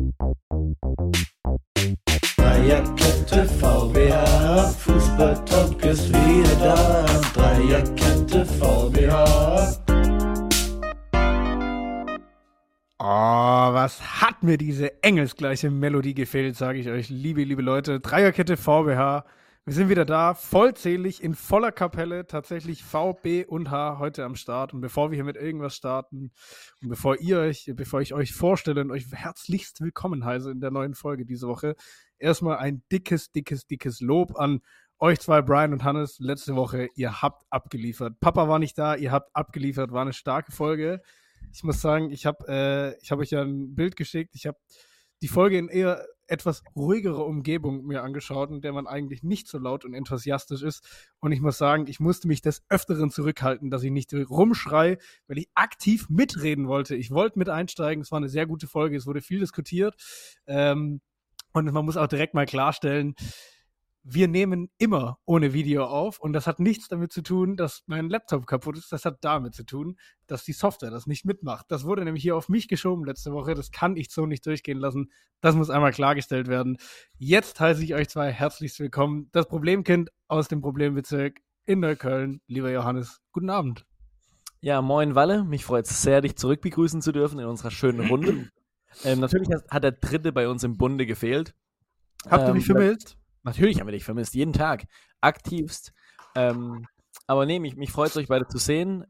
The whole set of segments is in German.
Dreierkette VBH, Fußball-Talk ist wieder da. Dreierkette VBH. Oh, was hat mir diese engelsgleiche Melodie gefehlt, sage ich euch, liebe Leute. Dreierkette VBH, wir sind wieder da, vollzählig, in voller Kapelle, tatsächlich V, B und H heute am Start. Und bevor wir hier mit irgendwas starten und bevor ich euch vorstelle und euch herzlichst willkommen heiße in der neuen Folge diese Woche, erstmal ein dickes Lob an euch zwei, Brian und Hannes. Letzte Woche, ihr habt abgeliefert. Papa war nicht da, ihr habt abgeliefert, war eine starke Folge. Ich muss sagen, ich hab euch ja ein Bild geschickt. Ich habe die Folge in eher etwas ruhigere Umgebung mir angeschaut, in der man eigentlich nicht so laut und enthusiastisch ist. Und ich muss sagen, ich musste mich des Öfteren zurückhalten, dass ich nicht rumschrei, weil ich aktiv mitreden wollte. Ich wollte mit einsteigen. Es war eine sehr gute Folge. Es wurde viel diskutiert. Und man muss auch direkt mal klarstellen, wir nehmen immer ohne Video auf und das hat nichts damit zu tun, dass mein Laptop kaputt ist. Das hat damit zu tun, dass die Software das nicht mitmacht. Das wurde nämlich hier auf mich geschoben letzte Woche. Das kann ich so nicht durchgehen lassen. Das muss einmal klargestellt werden. Jetzt heiße ich euch zwei herzlichst willkommen. Das Problemkind aus dem Problembezirk in Neukölln. Lieber Johannes, guten Abend. Ja, moin Walle. Mich freut es sehr, dich zurück begrüßen zu dürfen in unserer schönen Runde. Natürlich hat der Dritte bei uns im Bunde gefehlt. Habt ihr mich vermisst? Natürlich haben wir dich vermisst, jeden Tag, aktivst. Aber nee, mich freut es, euch beide zu sehen.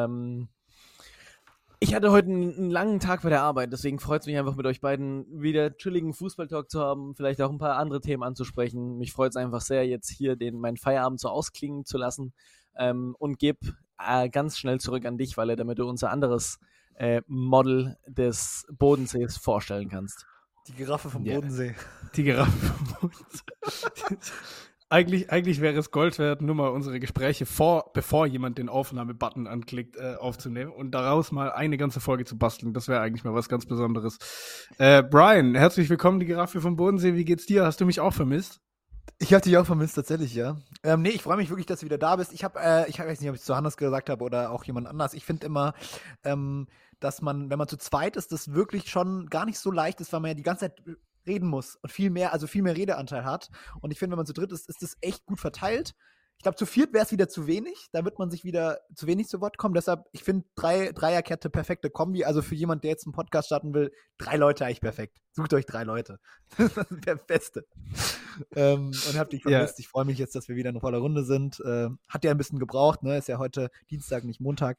Ich hatte heute einen langen Tag bei der Arbeit, deswegen freut es mich einfach mit euch beiden wieder chilligen Fußballtalk zu haben, vielleicht auch ein paar andere Themen anzusprechen. Mich freut es einfach sehr, jetzt hier meinen Feierabend so ausklingen zu lassen und gebe ganz schnell zurück an dich, Walle, damit du unser anderes Model des Bodensees vorstellen kannst. Die Giraffe vom Bodensee. Die Giraffe vom Bodensee. Eigentlich wäre es Gold wert, nur mal unsere Gespräche bevor jemand den Aufnahme-Button anklickt, aufzunehmen und daraus mal eine ganze Folge zu basteln. Das wäre eigentlich mal was ganz Besonderes. Brian, herzlich willkommen, die Giraffe vom Bodensee. Wie geht's dir? Hast du mich auch vermisst? Ich habe dich auch vermisst, tatsächlich, ja. Nee, ich freue mich wirklich, dass du wieder da bist. Ich weiß nicht, ob ich es zu Hannes gesagt habe oder auch jemand anders. Ich finde immer, dass man, wenn man zu zweit ist, das wirklich schon gar nicht so leicht ist, weil man ja die ganze Zeit reden muss und viel mehr Redeanteil hat. Und ich finde, wenn man zu dritt ist, ist das echt gut verteilt. Ich glaube, zu viert wäre es wieder zu wenig. Da wird man sich wieder zu wenig zu Wort kommen. Deshalb, ich finde Dreierkette perfekte Kombi. Also für jemand, der jetzt einen Podcast starten will, 3 Leute eigentlich perfekt. Sucht euch 3 Leute. Das ist der Beste. Und habt dich vermisst. Ja. Ich freue mich jetzt, dass wir wieder in voller Runde sind. Hat ja ein bisschen gebraucht, ne? Ist ja heute Dienstag, nicht Montag.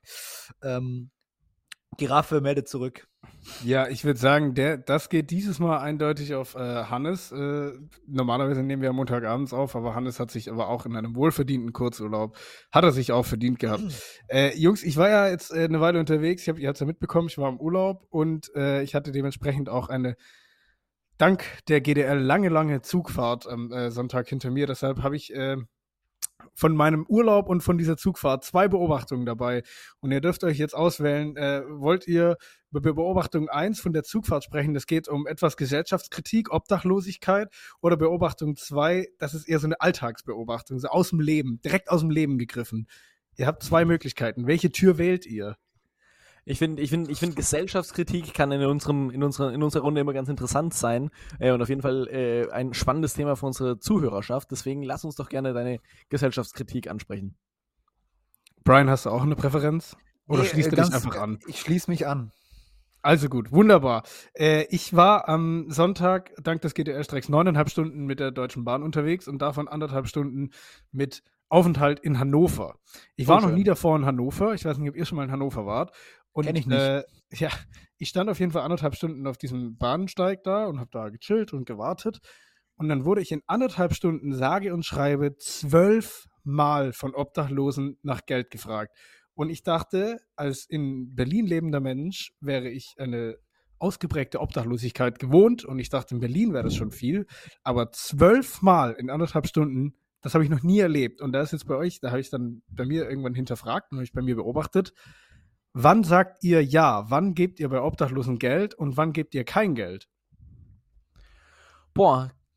Giraffe meldet zurück. Ja, ich würde sagen, das geht dieses Mal eindeutig auf Hannes. Normalerweise nehmen wir ja Montagabends auf, aber Hannes hat sich aber auch in einem wohlverdienten Kurzurlaub, hat er sich auch verdient gehabt. Jungs, ich war ja jetzt eine Weile unterwegs, ihr habt es ja mitbekommen, ich war im Urlaub und ich hatte dementsprechend auch dank der GDL lange Zugfahrt am Sonntag hinter mir. Deshalb habe ich von meinem Urlaub und von dieser Zugfahrt 2 Beobachtungen dabei. Und ihr dürft euch jetzt auswählen, wollt ihr über Beobachtung 1 von der Zugfahrt sprechen? Es geht um etwas Gesellschaftskritik, Obdachlosigkeit, oder Beobachtung 2, das ist eher so eine Alltagsbeobachtung, so aus dem Leben, direkt aus dem Leben gegriffen. Ihr habt 2 Möglichkeiten. Welche Tür wählt ihr? Ich finde, Gesellschaftskritik kann in unserer Runde immer ganz interessant sein und auf jeden Fall ein spannendes Thema für unsere Zuhörerschaft. Deswegen lass uns doch gerne deine Gesellschaftskritik ansprechen. Brian, hast du auch eine Präferenz? Oder schließt du dich einfach an? Ich schließe mich an. Also gut, wunderbar. Ich war am Sonntag dank des GDL-Streiks 9,5 Stunden mit der Deutschen Bahn unterwegs und davon 1,5 Stunden mit Aufenthalt in Hannover. Ich war noch nie davor in Hannover. Ich weiß nicht, ob ihr schon mal in Hannover wart. Und kenn ich nicht. Ich stand auf jeden Fall 1,5 Stunden auf diesem Bahnsteig da und habe da gechillt und gewartet. Und dann wurde ich in 1,5 Stunden, sage und schreibe, 12 Mal von Obdachlosen nach Geld gefragt. Und ich dachte, als in Berlin lebender Mensch wäre ich eine ausgeprägte Obdachlosigkeit gewohnt. Und ich dachte, in Berlin wäre das schon viel. Aber 12 Mal in 1,5 Stunden, das habe ich noch nie erlebt. Und da ist jetzt bei euch, da habe ich dann bei mir irgendwann hinterfragt und habe ich bei mir beobachtet, wann sagt ihr ja? Wann gebt ihr bei Obdachlosen Geld und wann gebt ihr kein Geld? Boah,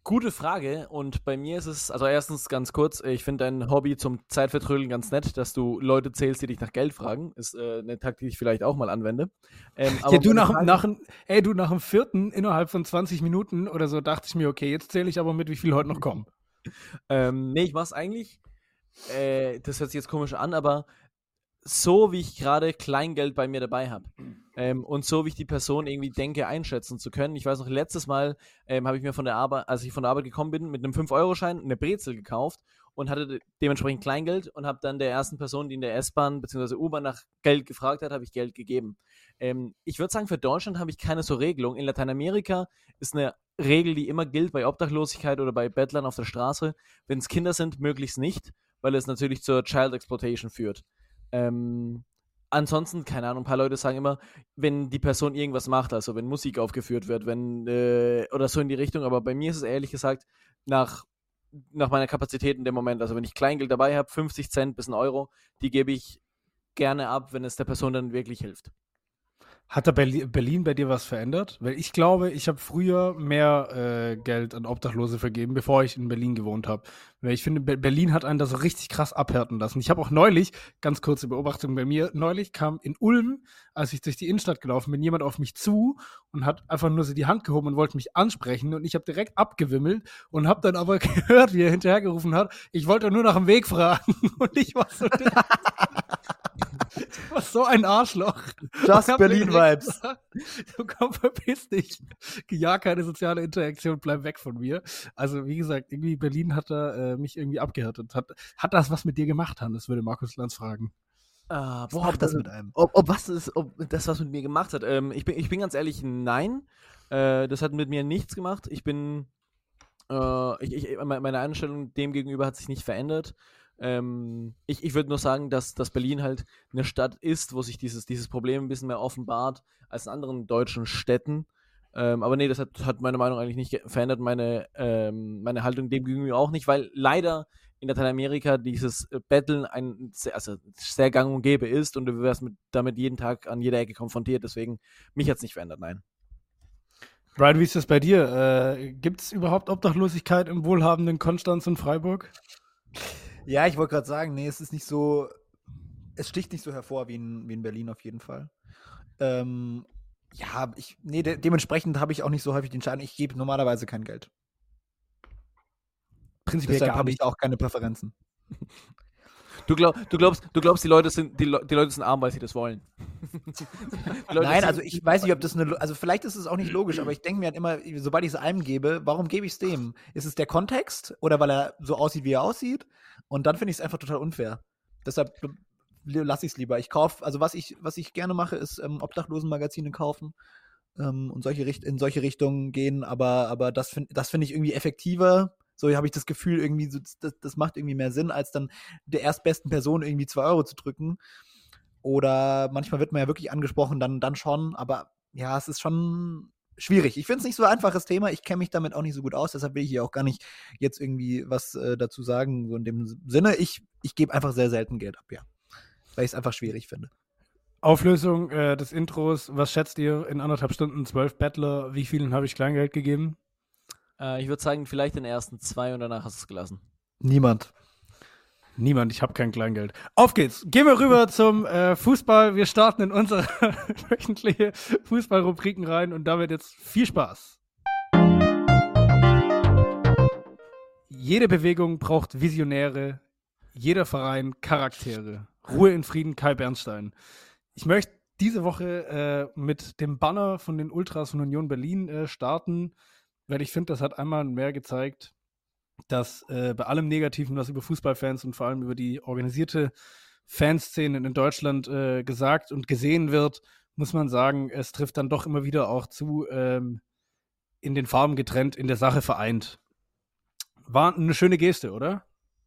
Gute Frage, und bei mir ist es, also erstens ganz kurz, ich finde dein Hobby zum Zeitvertrödeln ganz nett, dass du Leute zählst, die dich nach Geld fragen. Ist eine Taktik, die ich vielleicht auch mal anwende. Aber Ja, du meine nach Frage- dem vierten innerhalb von 20 Minuten oder so dachte ich mir, okay, jetzt zähle ich aber mit, wie viel heute noch kommen. Nee, ich mach's eigentlich, das hört sich jetzt komisch an, aber so wie ich gerade Kleingeld bei mir dabei habe und so wie ich die Person irgendwie denke, einschätzen zu können. Ich weiß noch, letztes Mal habe ich mir von der Arbeit, als ich von der Arbeit gekommen bin, mit einem 5-Euro-Schein eine Brezel gekauft und hatte dementsprechend Kleingeld und habe dann der ersten Person, die in der S-Bahn bzw. U-Bahn nach Geld gefragt hat, habe ich Geld gegeben. Ich würde sagen, für Deutschland habe ich keine so Regelung. In Lateinamerika ist eine Regel, die immer gilt bei Obdachlosigkeit oder bei Bettlern auf der Straße. Wenn es Kinder sind, möglichst nicht, weil es natürlich zur Child Exploitation führt. Ansonsten, keine Ahnung, ein paar Leute sagen immer, wenn die Person irgendwas macht, also wenn Musik aufgeführt wird, wenn oder so in die Richtung, aber bei mir ist es ehrlich gesagt nach meiner Kapazität in dem Moment, also wenn ich Kleingeld dabei habe, 50 Cent bis 1 Euro, die gebe ich gerne ab, wenn es der Person dann wirklich hilft. Hat da Berlin bei dir was verändert? Weil ich glaube, ich habe früher mehr Geld an Obdachlose vergeben, bevor ich in Berlin gewohnt habe. Weil ich finde, Berlin hat einen da so richtig krass abhärten lassen. Ich habe auch neulich, ganz kurze Beobachtung bei mir, neulich kam in Ulm, als ich durch die Innenstadt gelaufen bin, jemand auf mich zu und hat einfach nur so die Hand gehoben und wollte mich ansprechen. Und ich habe direkt abgewimmelt und habe dann aber gehört, wie er hinterhergerufen hat, ich wollte nur nach dem Weg fragen. Und ich war so... Du warst so ein Arschloch. Just Und hab Berlin-Vibes. gesagt, du komm, verpiss dich. Ja, keine soziale Interaktion, bleib weg von mir. Also, wie gesagt, irgendwie Berlin hat da mich irgendwie abgehärtet. Hat das was mit dir gemacht, Hannes, würde Markus Lanz fragen. Was macht das mit einem? Ob das was mit mir gemacht hat. Ich bin ganz ehrlich, nein. Das hat mit mir nichts gemacht. Meine Einstellung dem gegenüber hat sich nicht verändert. Ich würde nur sagen, dass Berlin halt eine Stadt ist, wo sich dieses Problem ein bisschen mehr offenbart als in anderen deutschen Städten. Aber nee, das hat meine Meinung eigentlich nicht verändert, meine Haltung dem gegenüber auch nicht, weil leider in Lateinamerika dieses Betteln sehr gang und gäbe ist und du wirst damit jeden Tag an jeder Ecke konfrontiert. Deswegen, mich hat es nicht verändert, nein. Brian, wie ist das bei dir? Gibt es überhaupt Obdachlosigkeit im wohlhabenden Konstanz und Freiburg? Ja, ich wollte gerade sagen, nee, es ist nicht so, es sticht nicht so hervor wie in Berlin auf jeden Fall. Dementsprechend habe ich auch nicht so häufig die Entscheidung, ich gebe normalerweise kein Geld. Prinzipiell Deshalb gar habe nicht. ich auch keine Präferenzen. Du glaubst, die Leute sind arm, weil sie das wollen. Nein, also ich weiß nicht, ob das also vielleicht ist es auch nicht logisch, aber ich denke mir halt immer, sobald ich es einem gebe, warum gebe ich es dem? Ist es der Kontext oder weil er so aussieht, wie er aussieht? Und dann finde ich es einfach total unfair. Deshalb lasse ich es lieber. Ich kaufe, also was ich gerne mache, ist Obdachlosenmagazine kaufen und in solche Richtungen gehen, aber das finde ich irgendwie effektiver. So habe ich das Gefühl, irgendwie, das macht irgendwie mehr Sinn, als dann der erstbesten Person irgendwie 2 Euro zu drücken. Oder manchmal wird man ja wirklich angesprochen, dann schon, aber ja, es ist schon schwierig. Ich finde es nicht so ein einfaches Thema, ich kenne mich damit auch nicht so gut aus, deshalb will ich hier auch gar nicht jetzt irgendwie was dazu sagen, so in dem Sinne. Ich gebe einfach sehr selten Geld ab, ja. Weil ich es einfach schwierig finde. Auflösung des Intros, was schätzt ihr in 1,5 Stunden 12 Bettler, wie vielen habe ich Kleingeld gegeben? Ich würde sagen, vielleicht den ersten 2 und danach hast du es gelassen. Niemand, ich habe kein Kleingeld. Auf geht's. Gehen wir rüber zum Fußball. Wir starten in unsere wöchentliche Fußballrubriken rein und damit jetzt viel Spaß. Jede Bewegung braucht Visionäre, jeder Verein Charaktere. Ruhe in Frieden, Kai Bernstein. Ich möchte diese Woche mit dem Banner von den Ultras von Union Berlin starten, weil ich finde, das hat einmal mehr gezeigt, dass bei allem Negativen, was über Fußballfans und vor allem über die organisierte Fanszene in Deutschland gesagt und gesehen wird, muss man sagen, es trifft dann doch immer wieder auch zu, in den Farben getrennt, in der Sache vereint. War eine schöne Geste, oder?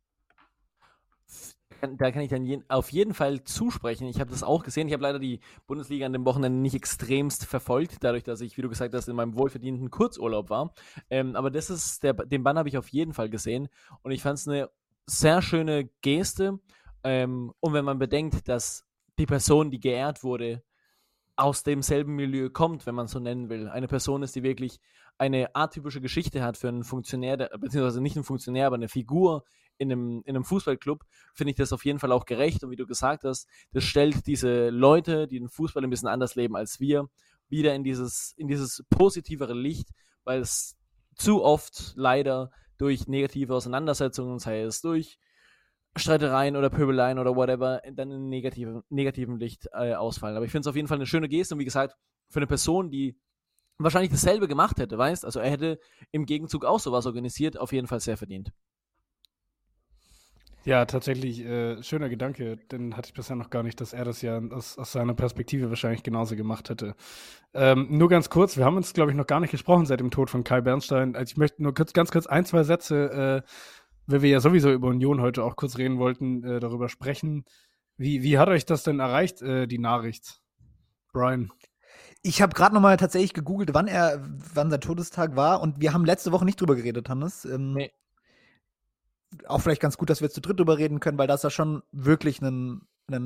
Da kann ich dann auf jeden Fall zusprechen. Ich habe das auch gesehen. Ich habe leider die Bundesliga an dem Wochenende nicht extremst verfolgt, dadurch, dass ich, wie du gesagt hast, in meinem wohlverdienten Kurzurlaub war. Aber den Bann habe ich auf jeden Fall gesehen und ich fand es eine sehr schöne Geste. Und wenn man bedenkt, dass die Person, die geehrt wurde, aus demselben Milieu kommt, wenn man es so nennen will. Eine Person ist, die wirklich eine atypische Geschichte hat für einen Funktionär, beziehungsweise nicht einen Funktionär, aber eine Figur in einem Fußballclub, finde ich das auf jeden Fall auch gerecht. Und wie du gesagt hast, das stellt diese Leute, die den Fußball ein bisschen anders leben als wir, wieder in dieses positivere Licht, weil es zu oft leider durch negative Auseinandersetzungen, sei es durch Streitereien oder Pöbeleien oder whatever, dann in negativen Licht ausfallen. Aber ich finde es auf jeden Fall eine schöne Geste und wie gesagt, für eine Person, die wahrscheinlich dasselbe gemacht hätte, weißt, also er hätte im Gegenzug auch sowas organisiert, auf jeden Fall sehr verdient. Ja, tatsächlich schöner Gedanke, den hatte ich bisher noch gar nicht, dass er das ja aus seiner Perspektive wahrscheinlich genauso gemacht hätte. Nur ganz kurz, wir haben uns, glaube ich, noch gar nicht gesprochen seit dem Tod von Kai Bernstein. Also ich möchte nur ganz kurz ein, zwei Sätze, weil wir ja sowieso über Union heute auch kurz reden wollten, darüber sprechen. Wie hat euch das denn erreicht, die Nachricht, Brian? Ich habe gerade nochmal tatsächlich gegoogelt, wann sein Todestag war und wir haben letzte Woche nicht drüber geredet, Hannes. Nee. Auch vielleicht ganz gut, dass wir zu dritt drüber reden können, weil das ja schon wirklich ein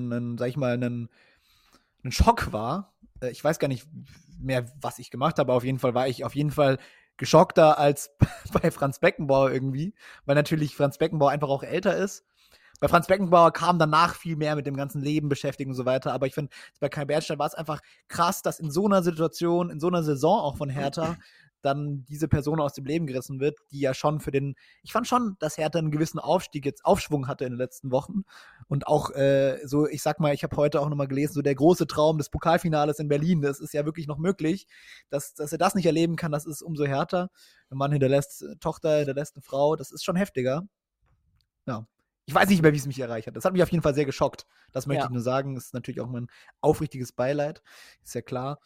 Schock war. Ich weiß gar nicht mehr, was ich gemacht habe, aber auf jeden Fall war ich geschockter als bei Franz Beckenbauer irgendwie, weil natürlich Franz Beckenbauer einfach auch älter ist. Bei Franz Beckenbauer kam danach viel mehr mit dem ganzen Leben beschäftigen und so weiter, aber ich finde, bei Kai Bernstein war es einfach krass, dass in so einer Situation, in so einer Saison auch von Hertha, dann diese Person aus dem Leben gerissen wird, die ja schon ich fand schon, dass Hertha einen gewissen Aufschwung hatte in den letzten Wochen und auch ich sag mal, ich habe heute auch nochmal gelesen, so der große Traum des Pokalfinales in Berlin, das ist ja wirklich noch möglich, dass er das nicht erleben kann, das ist umso härter. Ein Mann hinterlässt Tochter, hinterlässt eine Frau, das ist schon heftiger. Ja. Ich weiß nicht mehr, wie es mich erreicht hat. Das hat mich auf jeden Fall sehr geschockt. Das möchte ich nur sagen. Das ist natürlich auch mein aufrichtiges Beileid. Ist ja klar.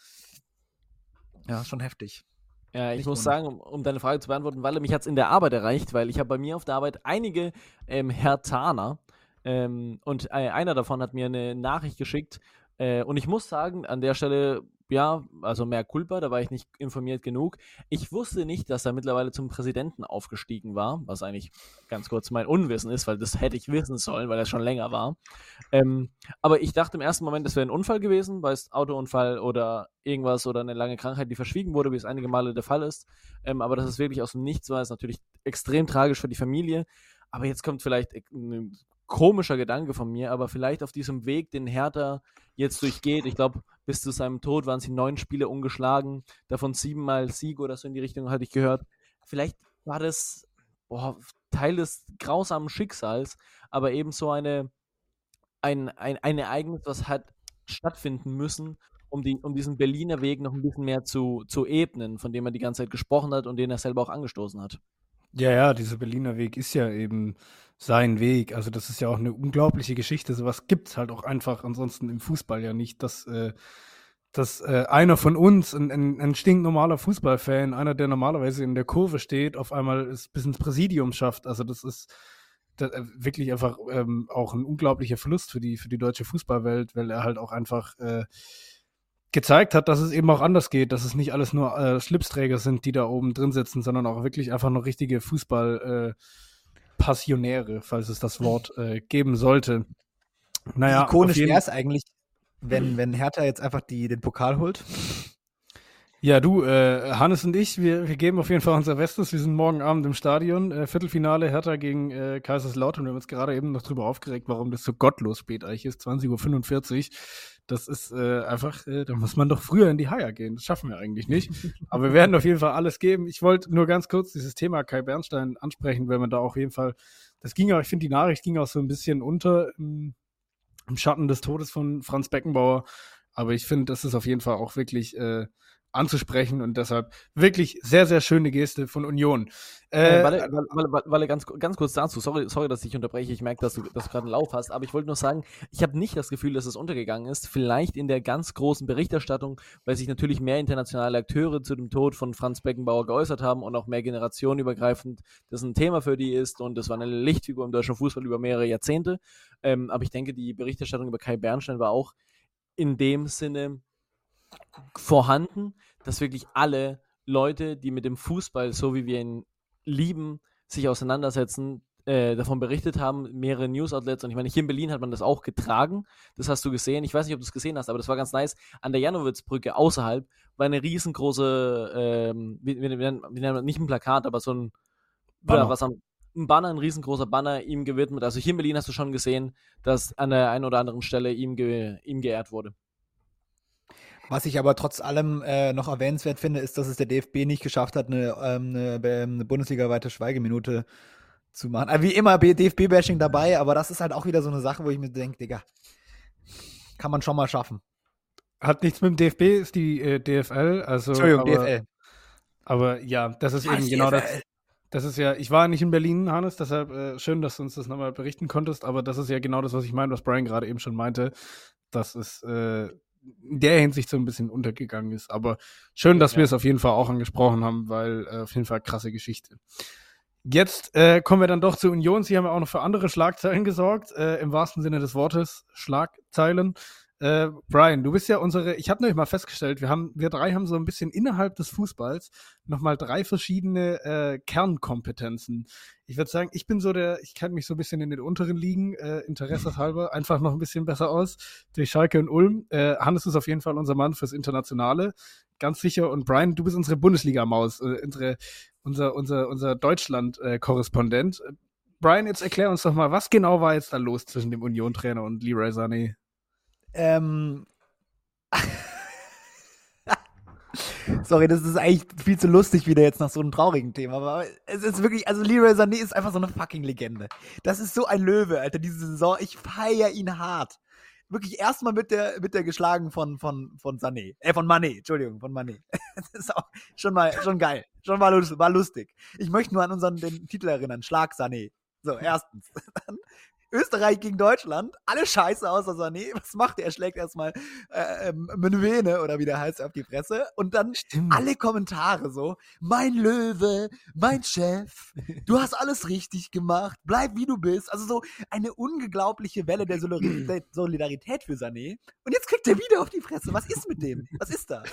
Ja, schon heftig. Ja, ich muss sagen, um deine Frage zu beantworten, Walle, mich hat es in der Arbeit erreicht, weil ich habe bei mir auf der Arbeit einige Herthaner und einer davon hat mir eine Nachricht geschickt und ich muss sagen, an der Stelle, ja, also mehr Culpa, da war ich nicht informiert genug. Ich wusste nicht, dass er mittlerweile zum Präsidenten aufgestiegen war, was eigentlich ganz kurz mein Unwissen ist, weil das hätte ich wissen sollen, weil er schon länger war. Aber ich dachte im ersten Moment, es wäre ein Unfall gewesen, weil es Autounfall oder irgendwas oder eine lange Krankheit, die verschwiegen wurde, wie es einige Male der Fall ist. Aber dass es wirklich aus dem Nichts war, ist natürlich extrem tragisch für die Familie. Aber jetzt kommt vielleicht ein komischer Gedanke von mir, aber vielleicht auf diesem Weg, den Hertha jetzt durchgeht. Ich glaube, bis zu seinem Tod waren sie 9 Spiele ungeschlagen, davon 7-mal Sieg oder so in die Richtung, hatte ich gehört. Vielleicht war das Teil des grausamen Schicksals, aber eben so ein Ereignis, was hat stattfinden müssen, um diesen Berliner Weg noch ein bisschen mehr zu ebnen, von dem er die ganze Zeit gesprochen hat und den er selber auch angestoßen hat. Ja, dieser Berliner Weg ist ja eben sein Weg. Also das ist ja auch eine unglaubliche Geschichte. Sowas gibt es halt auch einfach ansonsten im Fußball ja nicht, dass einer von uns, ein stinknormaler Fußballfan, einer, der normalerweise in der Kurve steht, auf einmal es bis ins Präsidium schafft. Also das ist wirklich einfach auch ein unglaublicher Verlust für die deutsche Fußballwelt, weil er halt auch einfach gezeigt hat, dass es eben auch anders geht, dass es nicht alles nur Schlipsträger sind, die da oben drin sitzen, sondern auch wirklich einfach noch richtige Fußball-Passionäre, falls es das Wort geben sollte. Naja, ikonisch wäre es eigentlich, wenn Hertha jetzt einfach den Pokal holt. Ja, du, Hannes und ich, wir geben auf jeden Fall unser Bestes. Wir sind morgen Abend im Stadion. Viertelfinale Hertha gegen Kaiserslautern. Wir haben uns gerade eben noch drüber aufgeregt, warum das so gottlos spät eigentlich ist. 20:45 Uhr. Das ist einfach, da muss man doch früher in die Haie gehen. Das schaffen wir eigentlich nicht. Aber wir werden auf jeden Fall alles geben. Ich wollte nur ganz kurz dieses Thema Kai Bernstein ansprechen, weil man da auf jeden Fall, ich finde, die Nachricht ging auch so ein bisschen unter im Schatten des Todes von Franz Beckenbauer. Aber ich finde, das ist auf jeden Fall auch wirklich anzusprechen und deshalb wirklich sehr, sehr schöne Geste von Union. Warte, ganz kurz dazu. Sorry, dass ich unterbreche. Ich merke, dass du gerade einen Lauf hast, aber ich wollte nur sagen, ich habe nicht das Gefühl, dass es untergegangen ist. Vielleicht in der ganz großen Berichterstattung, weil sich natürlich mehr internationale Akteure zu dem Tod von Franz Beckenbauer geäußert haben und auch mehr generationenübergreifend das ein Thema für die ist und das war eine Lichtfigur im deutschen Fußball über mehrere Jahrzehnte. Aber ich denke, die Berichterstattung über Kai Bernstein war auch in dem Sinne vorhanden, dass wirklich alle Leute, die mit dem Fußball, so wie wir ihn lieben, sich auseinandersetzen, davon berichtet haben, mehrere News-Outlets. Und ich meine, hier in Berlin hat man das auch getragen. Das hast du gesehen. Ich weiß nicht, ob du es gesehen hast, aber das war ganz nice. An der Janowitz-Brücke außerhalb war eine riesengroße, wie nennt man, nicht ein Plakat, aber so ein Banner. Ein Banner, ein riesengroßer Banner ihm gewidmet. Also hier in Berlin hast du schon gesehen, dass an der einen oder anderen Stelle ihm geehrt wurde. Was ich aber trotz allem noch erwähnenswert finde, ist, dass es der DFB nicht geschafft hat, eine bundesligaweite Schweigeminute zu machen. Also wie immer DFB-Bashing dabei, aber das ist halt auch wieder so eine Sache, wo ich mir denke, Digga, kann man schon mal schaffen. Hat nichts mit dem DFB, ist die DFL. Also, Entschuldigung, aber, DFL. Aber ja, das ist eben Scheiß genau das. DFL. Das ist ja, ich war nicht in Berlin, Hannes, deshalb schön, dass du uns das nochmal berichten konntest, aber das ist ja genau das, was ich meine, was Brian gerade eben schon meinte, dass es in der Hinsicht so ein bisschen untergegangen ist. Aber schön, dass wir es auf jeden Fall auch angesprochen haben, weil auf jeden Fall krasse Geschichte. Jetzt kommen wir dann doch zu Union. Sie haben ja auch noch für andere Schlagzeilen gesorgt, im wahrsten Sinne des Wortes, Schlagzeilen. Brian, du bist ja ich habe nämlich mal festgestellt, wir drei haben so ein bisschen innerhalb des Fußballs nochmal 3 verschiedene Kernkompetenzen. Ich würde sagen, ich kenne mich so ein bisschen in den unteren Ligen, interesseshalber, einfach noch ein bisschen besser aus, durch Schalke und Ulm. Hannes ist auf jeden Fall unser Mann fürs Internationale, ganz sicher. Und Brian, du bist unsere Bundesliga-Maus, unser Deutschland-Korrespondent. Brian, jetzt erklär uns doch mal, was genau war jetzt da los zwischen dem Union-Trainer und Leroy Sané? Sorry, das ist eigentlich viel zu lustig wieder jetzt nach so einem traurigen Thema, aber es ist wirklich, also Leroy Sané ist einfach so eine fucking Legende. Das ist so ein Löwe, Alter, diese Saison. Ich feiere ihn hart. Wirklich erstmal mit der geschlagen von Sané. Von Mané, Entschuldigung, von Mané. Das ist auch schon geil. Schon war lustig. Ich möchte nur an den Titel erinnern, Schlag Sané. So, erstens. Dann Österreich gegen Deutschland, alle scheiße außer Sané. Was macht er? Er schlägt erstmal Menuene oder wie der heißt auf die Fresse. Und dann alle Kommentare so, mein Löwe, mein Chef, du hast alles richtig gemacht, bleib wie du bist. Also so eine unglaubliche Welle der Solidarität für Sané. Und jetzt kriegt er wieder auf die Fresse. Was ist mit dem? Was ist da?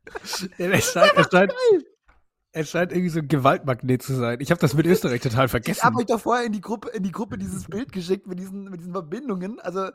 Er scheint irgendwie so ein Gewaltmagnet zu sein. Ich habe das mit Österreich total vergessen. Ich habe euch doch vorher in die Gruppe dieses Bild geschickt mit diesen Verbindungen. Also,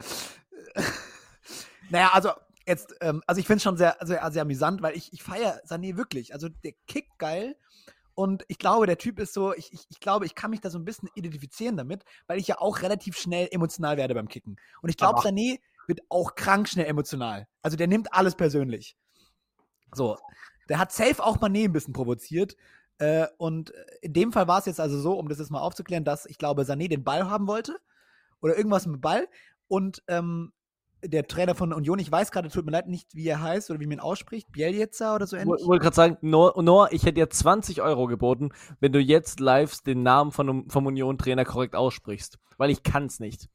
naja, also jetzt, also ich finde es schon sehr, sehr amüsant, weil ich feiere Sané wirklich. Also der kickt geil und ich glaube, der Typ ist so, ich glaube, ich kann mich da so ein bisschen identifizieren damit, weil ich ja auch relativ schnell emotional werde beim Kicken. Und ich glaube, Sané wird auch krank schnell emotional. Also der nimmt alles persönlich. So. Der hat safe auch Mané ein bisschen provoziert. Und in dem Fall war es jetzt also so, um das jetzt mal aufzuklären, dass ich glaube, Sané den Ball haben wollte. Oder irgendwas mit Ball. Und der Trainer von Union, ich weiß gerade, tut mir leid, nicht, wie er heißt oder wie man ihn ausspricht, Bielitsa oder so ähnlich. Ich wollte gerade sagen, Noah, ich hätte dir 20 € geboten, wenn du jetzt live den Namen vom Union-Trainer korrekt aussprichst. Weil ich kann es nicht.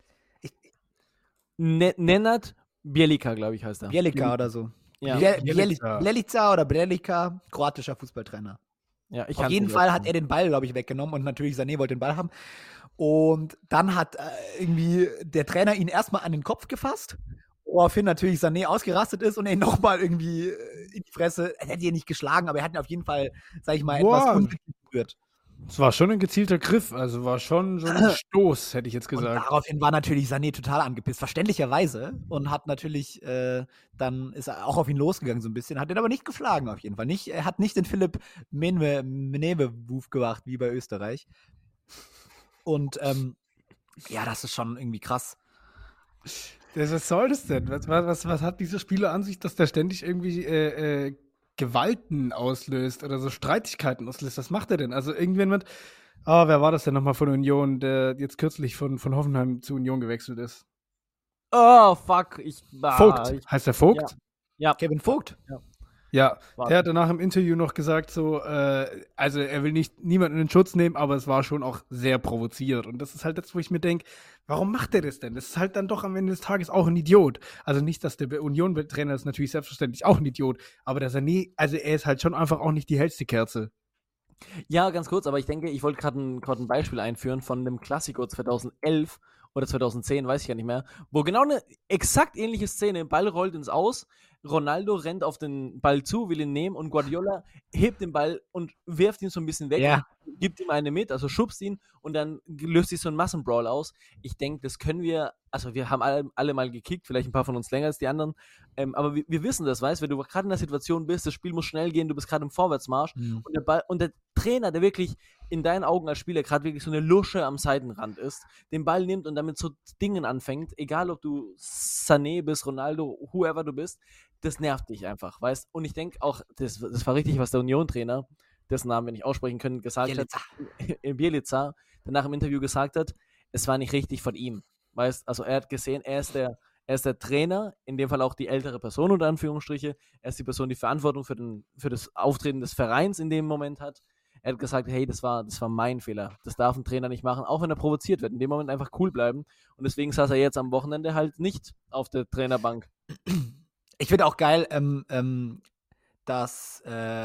Nenad Bjelica, glaube ich, heißt er. Bjelica oder so. Ja. Bjelica oder Bjelica, kroatischer Fußballtrainer. Ja, auf jeden Fall hat er den Ball, glaube ich, weggenommen und natürlich Sané wollte den Ball haben. Und dann hat irgendwie der Trainer ihn erstmal an den Kopf gefasst, woraufhin natürlich Sané ausgerastet ist und er ihn nochmal irgendwie in die Fresse, er hätte ihn nicht geschlagen, aber er hat ihn auf jeden Fall, sag ich mal, etwas unglücklich berührt. Es war schon ein gezielter Griff, also war schon so ein Stoß, hätte ich jetzt gesagt. Und daraufhin war natürlich Sané total angepisst, verständlicherweise. Und hat natürlich, dann ist er auch auf ihn losgegangen so ein bisschen, hat ihn aber nicht geschlagen auf jeden Fall. Er hat nicht den Philipp Meneve-Wuf gemacht, wie bei Österreich. Und ja, das ist schon irgendwie krass. Was soll das denn? Was hat dieser Spieler an sich, dass der ständig irgendwie Gewalten auslöst oder so Streitigkeiten auslöst? Was macht er denn? Also irgendwann wer war das denn nochmal von Union, der jetzt kürzlich von Hoffenheim zu Union gewechselt ist? Oh, fuck. Vogt. Heißt der Vogt? Ja. Kevin Vogt? Ja, der hat danach im Interview noch gesagt, so, also er will niemanden in den Schutz nehmen, aber es war schon auch sehr provoziert. Und das ist halt das, wo ich mir denke, warum macht er das denn? Das ist halt dann doch am Ende des Tages auch ein Idiot. Also nicht, dass der Union-Trainer ist natürlich selbstverständlich auch ein Idiot, aber dass er er ist halt schon einfach auch nicht die hellste Kerze. Ja, ganz kurz, aber ich denke, ich wollte gerade ein Beispiel einführen von einem Klassiko 2011 oder 2010, weiß ich ja nicht mehr, wo genau eine exakt ähnliche Szene, Ball rollt ins Aus, Ronaldo rennt auf den Ball zu, will ihn nehmen und Guardiola hebt den Ball und wirft ihn so ein bisschen weg, Ja. gibt ihm eine mit, also schubst ihn und dann löst sich so ein Massenbrawl aus. Ich denke, das können wir, also wir haben alle mal gekickt, vielleicht ein paar von uns länger als die anderen, aber wir wissen das, weißt du, wenn du gerade in der Situation bist, das Spiel muss schnell gehen, du bist gerade im Vorwärtsmarsch und der Ball, und der Trainer, der wirklich in deinen Augen als Spieler gerade wirklich so eine Lusche am Seitenrand ist, den Ball nimmt und damit so Dingen anfängt, egal ob du Sané bist, Ronaldo, whoever du bist, das nervt dich einfach, weißt? Und ich denke auch, das war richtig, was der Union-Trainer, dessen Namen wir nicht aussprechen können, gesagt hat, Bielica, danach im Interview gesagt hat, es war nicht richtig von ihm, weißt? Also er hat gesehen, er ist der Trainer, in dem Fall auch die ältere Person unter Anführungsstriche, er ist die Person, die Verantwortung für das Auftreten des Vereins in dem Moment hat. Er hat gesagt, hey, das war mein Fehler. Das darf ein Trainer nicht machen, auch wenn er provoziert wird. In dem Moment einfach cool bleiben. Und deswegen saß er jetzt am Wochenende halt nicht auf der Trainerbank. Ich finde auch geil, dass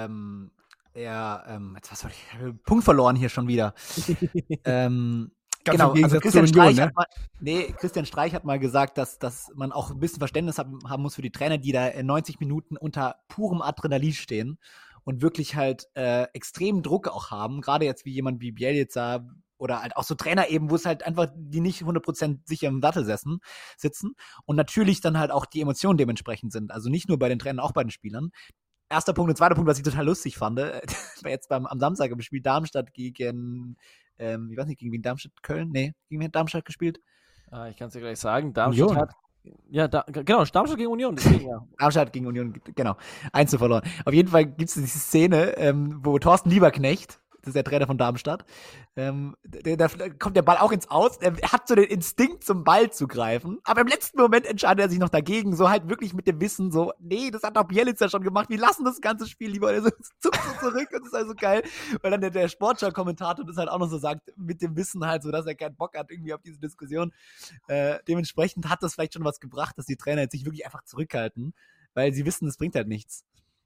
jetzt was soll ich, Punkt verloren hier schon wieder. Genau, also Christian Streich hat mal gesagt, dass man auch ein bisschen Verständnis haben muss für die Trainer, die da 90 Minuten unter purem Adrenalin stehen und wirklich halt extremen Druck auch haben, gerade jetzt wie jemand wie Bielica oder halt auch so Trainer eben, wo es halt einfach die nicht 100% sicher im Sattel sitzen und natürlich dann halt auch die Emotionen dementsprechend sind, also nicht nur bei den Trainern, auch bei den Spielern. Erster Punkt und zweiter Punkt, was ich total lustig fand, war jetzt am Samstag im Spiel Darmstadt gegen ich weiß nicht, gegen wen Darmstadt, Köln? Nee, gegen wen hat Darmstadt gespielt? Ich kann es dir gleich sagen. Darmstadt hat. Ja, genau, Darmstadt gegen Union. Deswegen, ja. Darmstadt gegen Union, genau. 1-0 verloren. Auf jeden Fall gibt es diese Szene, wo Thorsten Lieberknecht, das ist der Trainer von Darmstadt, da kommt der Ball auch ins Aus. Er hat so den Instinkt, zum Ball zu greifen, aber im letzten Moment entscheidet er sich noch dagegen, so halt wirklich mit dem Wissen, so, nee, das hat doch Bielica schon gemacht, wir lassen das ganze Spiel lieber. Er so zuckt so zurück und das ist halt so geil, weil dann der Sportschau-Kommentator das halt auch noch so sagt, mit dem Wissen halt so, dass er keinen Bock hat irgendwie auf diese Diskussion. Dementsprechend hat das vielleicht schon was gebracht, dass die Trainer jetzt sich wirklich einfach zurückhalten, weil sie wissen, es bringt halt nichts.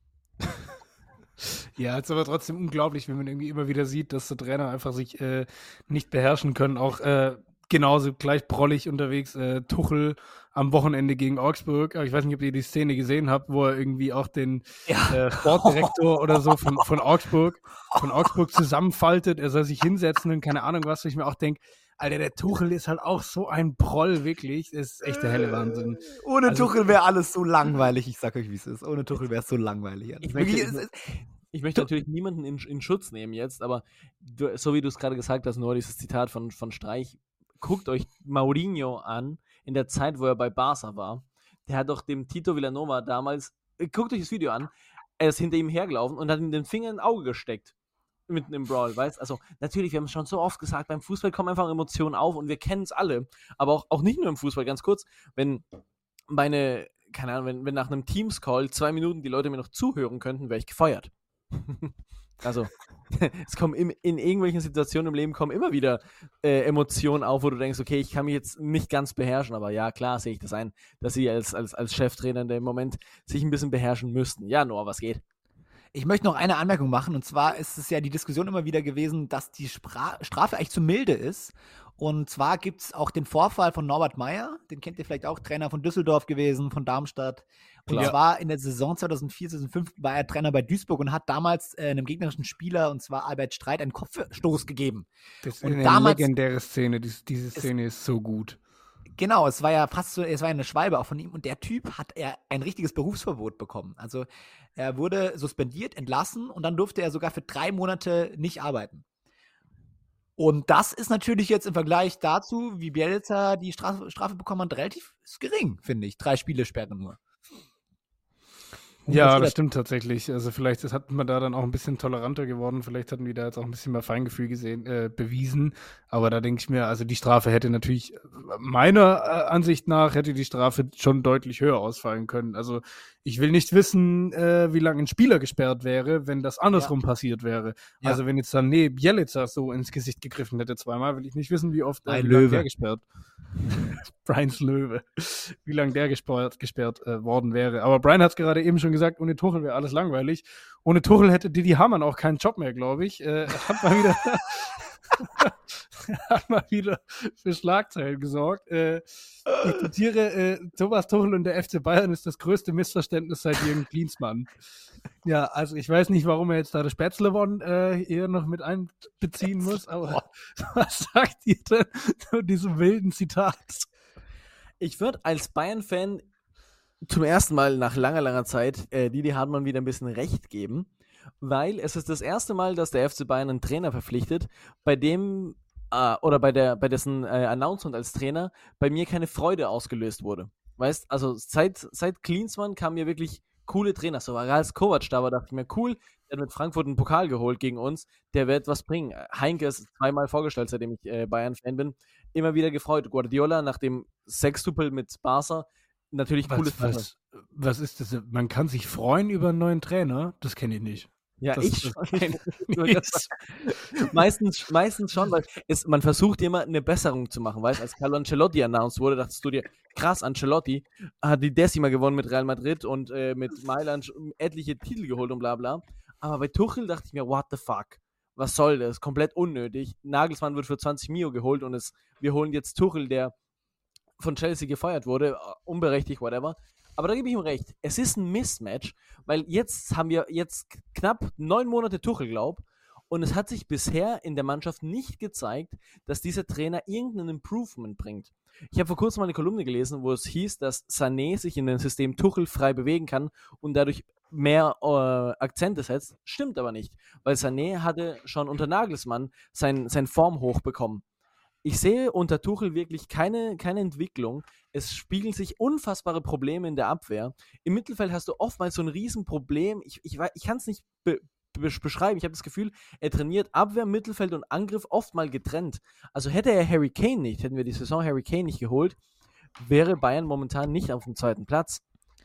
Ja, es ist aber trotzdem unglaublich, wenn man irgendwie immer wieder sieht, dass die Trainer einfach sich nicht beherrschen können. Auch genauso gleich prollig unterwegs. Tuchel am Wochenende gegen Augsburg. Ich weiß nicht, ob ihr die Szene gesehen habt, wo er irgendwie auch den Sportdirektor oder so von Augsburg zusammenfaltet. Er soll sich hinsetzen und keine Ahnung was. Ich mir auch denke, Alter, der Tuchel ist halt auch so ein Proll, wirklich. Das ist echt der helle Wahnsinn. Ohne Tuchel wäre alles so langweilig. Ich sag euch, wie es ist. Ohne Tuchel wäre es so langweilig. Ich möchte natürlich niemanden in Schutz nehmen jetzt, aber so wie du es gerade gesagt hast, nur dieses Zitat von Streich, guckt euch Mourinho an, in der Zeit, wo er bei Barca war. Der hat doch dem Tito Vilanova damals, guckt euch das Video an, er ist hinter ihm hergelaufen und hat ihm den Finger in ein Auge gesteckt. Mitten im Brawl, weißt du? Also natürlich, wir haben es schon so oft gesagt, beim Fußball kommen einfach Emotionen auf und wir kennen es alle, aber auch nicht nur im Fußball, ganz kurz, wenn keine Ahnung, wenn nach einem Teams-Call 2 Minuten die Leute mir noch zuhören könnten, wäre ich gefeuert. Also, es kommen in irgendwelchen Situationen im Leben kommen immer wieder Emotionen auf, wo du denkst, okay, ich kann mich jetzt nicht ganz beherrschen, aber ja, klar sehe ich das ein, dass sie als Cheftrainer in dem Moment sich ein bisschen beherrschen müssten. Ja, Noah, was geht? Ich möchte noch eine Anmerkung machen, und zwar ist es ja die Diskussion immer wieder gewesen, dass die Strafe eigentlich zu milde ist. Und zwar gibt es auch den Vorfall von Norbert Meyer, den kennt ihr vielleicht auch, Trainer von Düsseldorf gewesen, von Darmstadt. Und zwar in der Saison 2004, 2005 war er Trainer bei Duisburg und hat damals einem gegnerischen Spieler, und zwar Albert Streit, einen Kopfstoß gegeben. Das ist eine legendäre Szene, diese Szene ist so gut. Genau, es war ja fast so, es war ja eine Schwalbe auch von ihm und der Typ hat ein richtiges Berufsverbot bekommen. Also er wurde suspendiert, entlassen und dann durfte er sogar für 3 Monate nicht arbeiten. Und das ist natürlich jetzt im Vergleich dazu, wie Bielica die Strafe bekommen hat, relativ gering, finde ich. 3 Spiele-Sperre nur. Ja, das stimmt tatsächlich. Also vielleicht hat man da dann auch ein bisschen toleranter geworden. Vielleicht hatten die da jetzt auch ein bisschen mehr Feingefühl bewiesen. Aber da denke ich mir, also die Strafe hätte natürlich, meiner Ansicht nach, hätte die Strafe schon deutlich höher ausfallen können. Also ich will nicht wissen, wie lange ein Spieler gesperrt wäre, wenn das andersrum passiert wäre. Ja. Also wenn jetzt dann Bielica so ins Gesicht gegriffen hätte 2-mal, will ich nicht wissen, wie oft der gesperrt. Brians Löwe. Wie lange der gesperrt worden wäre. Aber Brian hat es gerade eben schon gesagt, ohne Tuchel wäre alles langweilig. Ohne Tuchel hätte Didi Hamann auch keinen Job mehr, glaube ich. Er hat mal wieder hat mal wieder für Schlagzeilen gesorgt. Ich zitiere, Thomas Tuchel und der FC Bayern ist das größte Missverständnis seit Jürgen Klinsmann. Ja, also ich weiß nicht, warum er jetzt da das Spätzle-Won hier noch mit einbeziehen muss, aber was sagt ihr denn zu diesem wilden Zitat? Ich würde als Bayern-Fan zum ersten Mal nach langer, langer Zeit Didi Hartmann wieder ein bisschen Recht geben, weil es ist das erste Mal, dass der FC Bayern einen Trainer verpflichtet, bei dem oder bei dessen Announcement als Trainer bei mir keine Freude ausgelöst wurde. Weißt, also seit Klinsmann kamen mir wirklich coole Trainer. So war als Kovac da war, dachte ich mir, cool, der hat mit Frankfurt einen Pokal geholt gegen uns, der wird was bringen. Heinke ist zweimal vorgestellt, seitdem ich Bayern-Fan bin. Immer wieder gefreut. Guardiola nach dem Sextupel mit Barca, natürlich cooles Trainer. Was ist das? Man kann sich freuen über einen neuen Trainer? Das kenne ich nicht. Ja, Das- ich das schon. meistens schon, weil man versucht immer eine Besserung zu machen, weißt du, als Carlo Ancelotti announced wurde, dachtest du dir, krass, Ancelotti hat die Decima gewonnen mit Real Madrid und mit Mailand etliche Titel geholt und bla bla, aber bei Tuchel dachte ich mir, what the fuck, was soll das, komplett unnötig, Nagelsmann wird für 20 Mio geholt und wir holen jetzt Tuchel, der von Chelsea gefeuert wurde, unberechtigt, whatever. Aber da gebe ich ihm recht. Es ist ein Mismatch, weil jetzt haben wir knapp 9 Monate Tuchel, und es hat sich bisher in der Mannschaft nicht gezeigt, dass dieser Trainer irgendein Improvement bringt. Ich habe vor kurzem mal eine Kolumne gelesen, wo es hieß, dass Sané sich in dem System Tuchel frei bewegen kann und dadurch mehr Akzente setzt. Stimmt aber nicht, weil Sané hatte schon unter Nagelsmann sein Form hochbekommen. Ich sehe unter Tuchel wirklich keine Entwicklung. Es spiegeln sich unfassbare Probleme in der Abwehr. Im Mittelfeld hast du oftmals so ein Riesenproblem. Ich kann es nicht beschreiben. Ich habe das Gefühl, er trainiert Abwehr, Mittelfeld und Angriff oft mal getrennt. Also hätte er Harry Kane nicht, hätten wir die Saison Harry Kane nicht geholt, wäre Bayern momentan nicht auf dem zweiten Platz.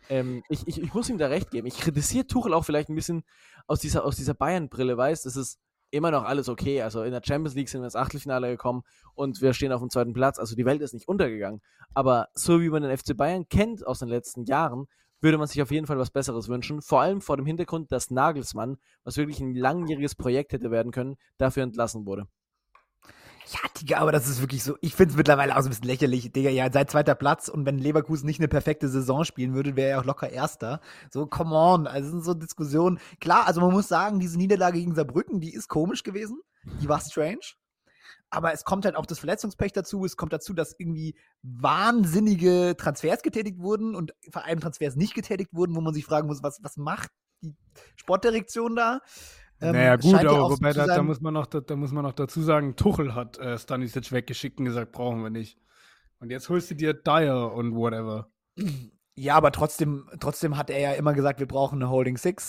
Ich muss ihm da recht geben. Ich kritisiere Tuchel auch vielleicht ein bisschen aus dieser Bayern-Brille, weißt, es ist immer noch alles okay. Also in der Champions League sind wir ins Achtelfinale gekommen und wir stehen auf dem zweiten Platz. Also die Welt ist nicht untergegangen. Aber so wie man den FC Bayern kennt aus den letzten Jahren, würde man sich auf jeden Fall was Besseres wünschen. Vor allem vor dem Hintergrund, dass Nagelsmann, was wirklich ein langjähriges Projekt hätte werden können, dafür entlassen wurde. Ja, Digga, aber das ist wirklich so, ich finde es mittlerweile auch so ein bisschen lächerlich, Digga, ja, seit zweiter Platz und wenn Leverkusen nicht eine perfekte Saison spielen würde, wäre er auch locker Erster. So, come on, also das sind so Diskussionen. Klar, also man muss sagen, diese Niederlage gegen Saarbrücken, die ist komisch gewesen, die war strange, aber es kommt halt auch das Verletzungspech dazu, es kommt dazu, dass irgendwie wahnsinnige Transfers getätigt wurden und vor allem Transfers nicht getätigt wurden, wo man sich fragen muss, was macht die Sportdirektion da? Naja, gut, scheint ja aber auch so wobei zu da sein- muss man noch dazu sagen, Tuchel hat Stanisic weggeschickt und gesagt, brauchen wir nicht. Und jetzt holst du dir Dyer und whatever. Ja, aber trotzdem hat er ja immer gesagt, wir brauchen eine Holding Six.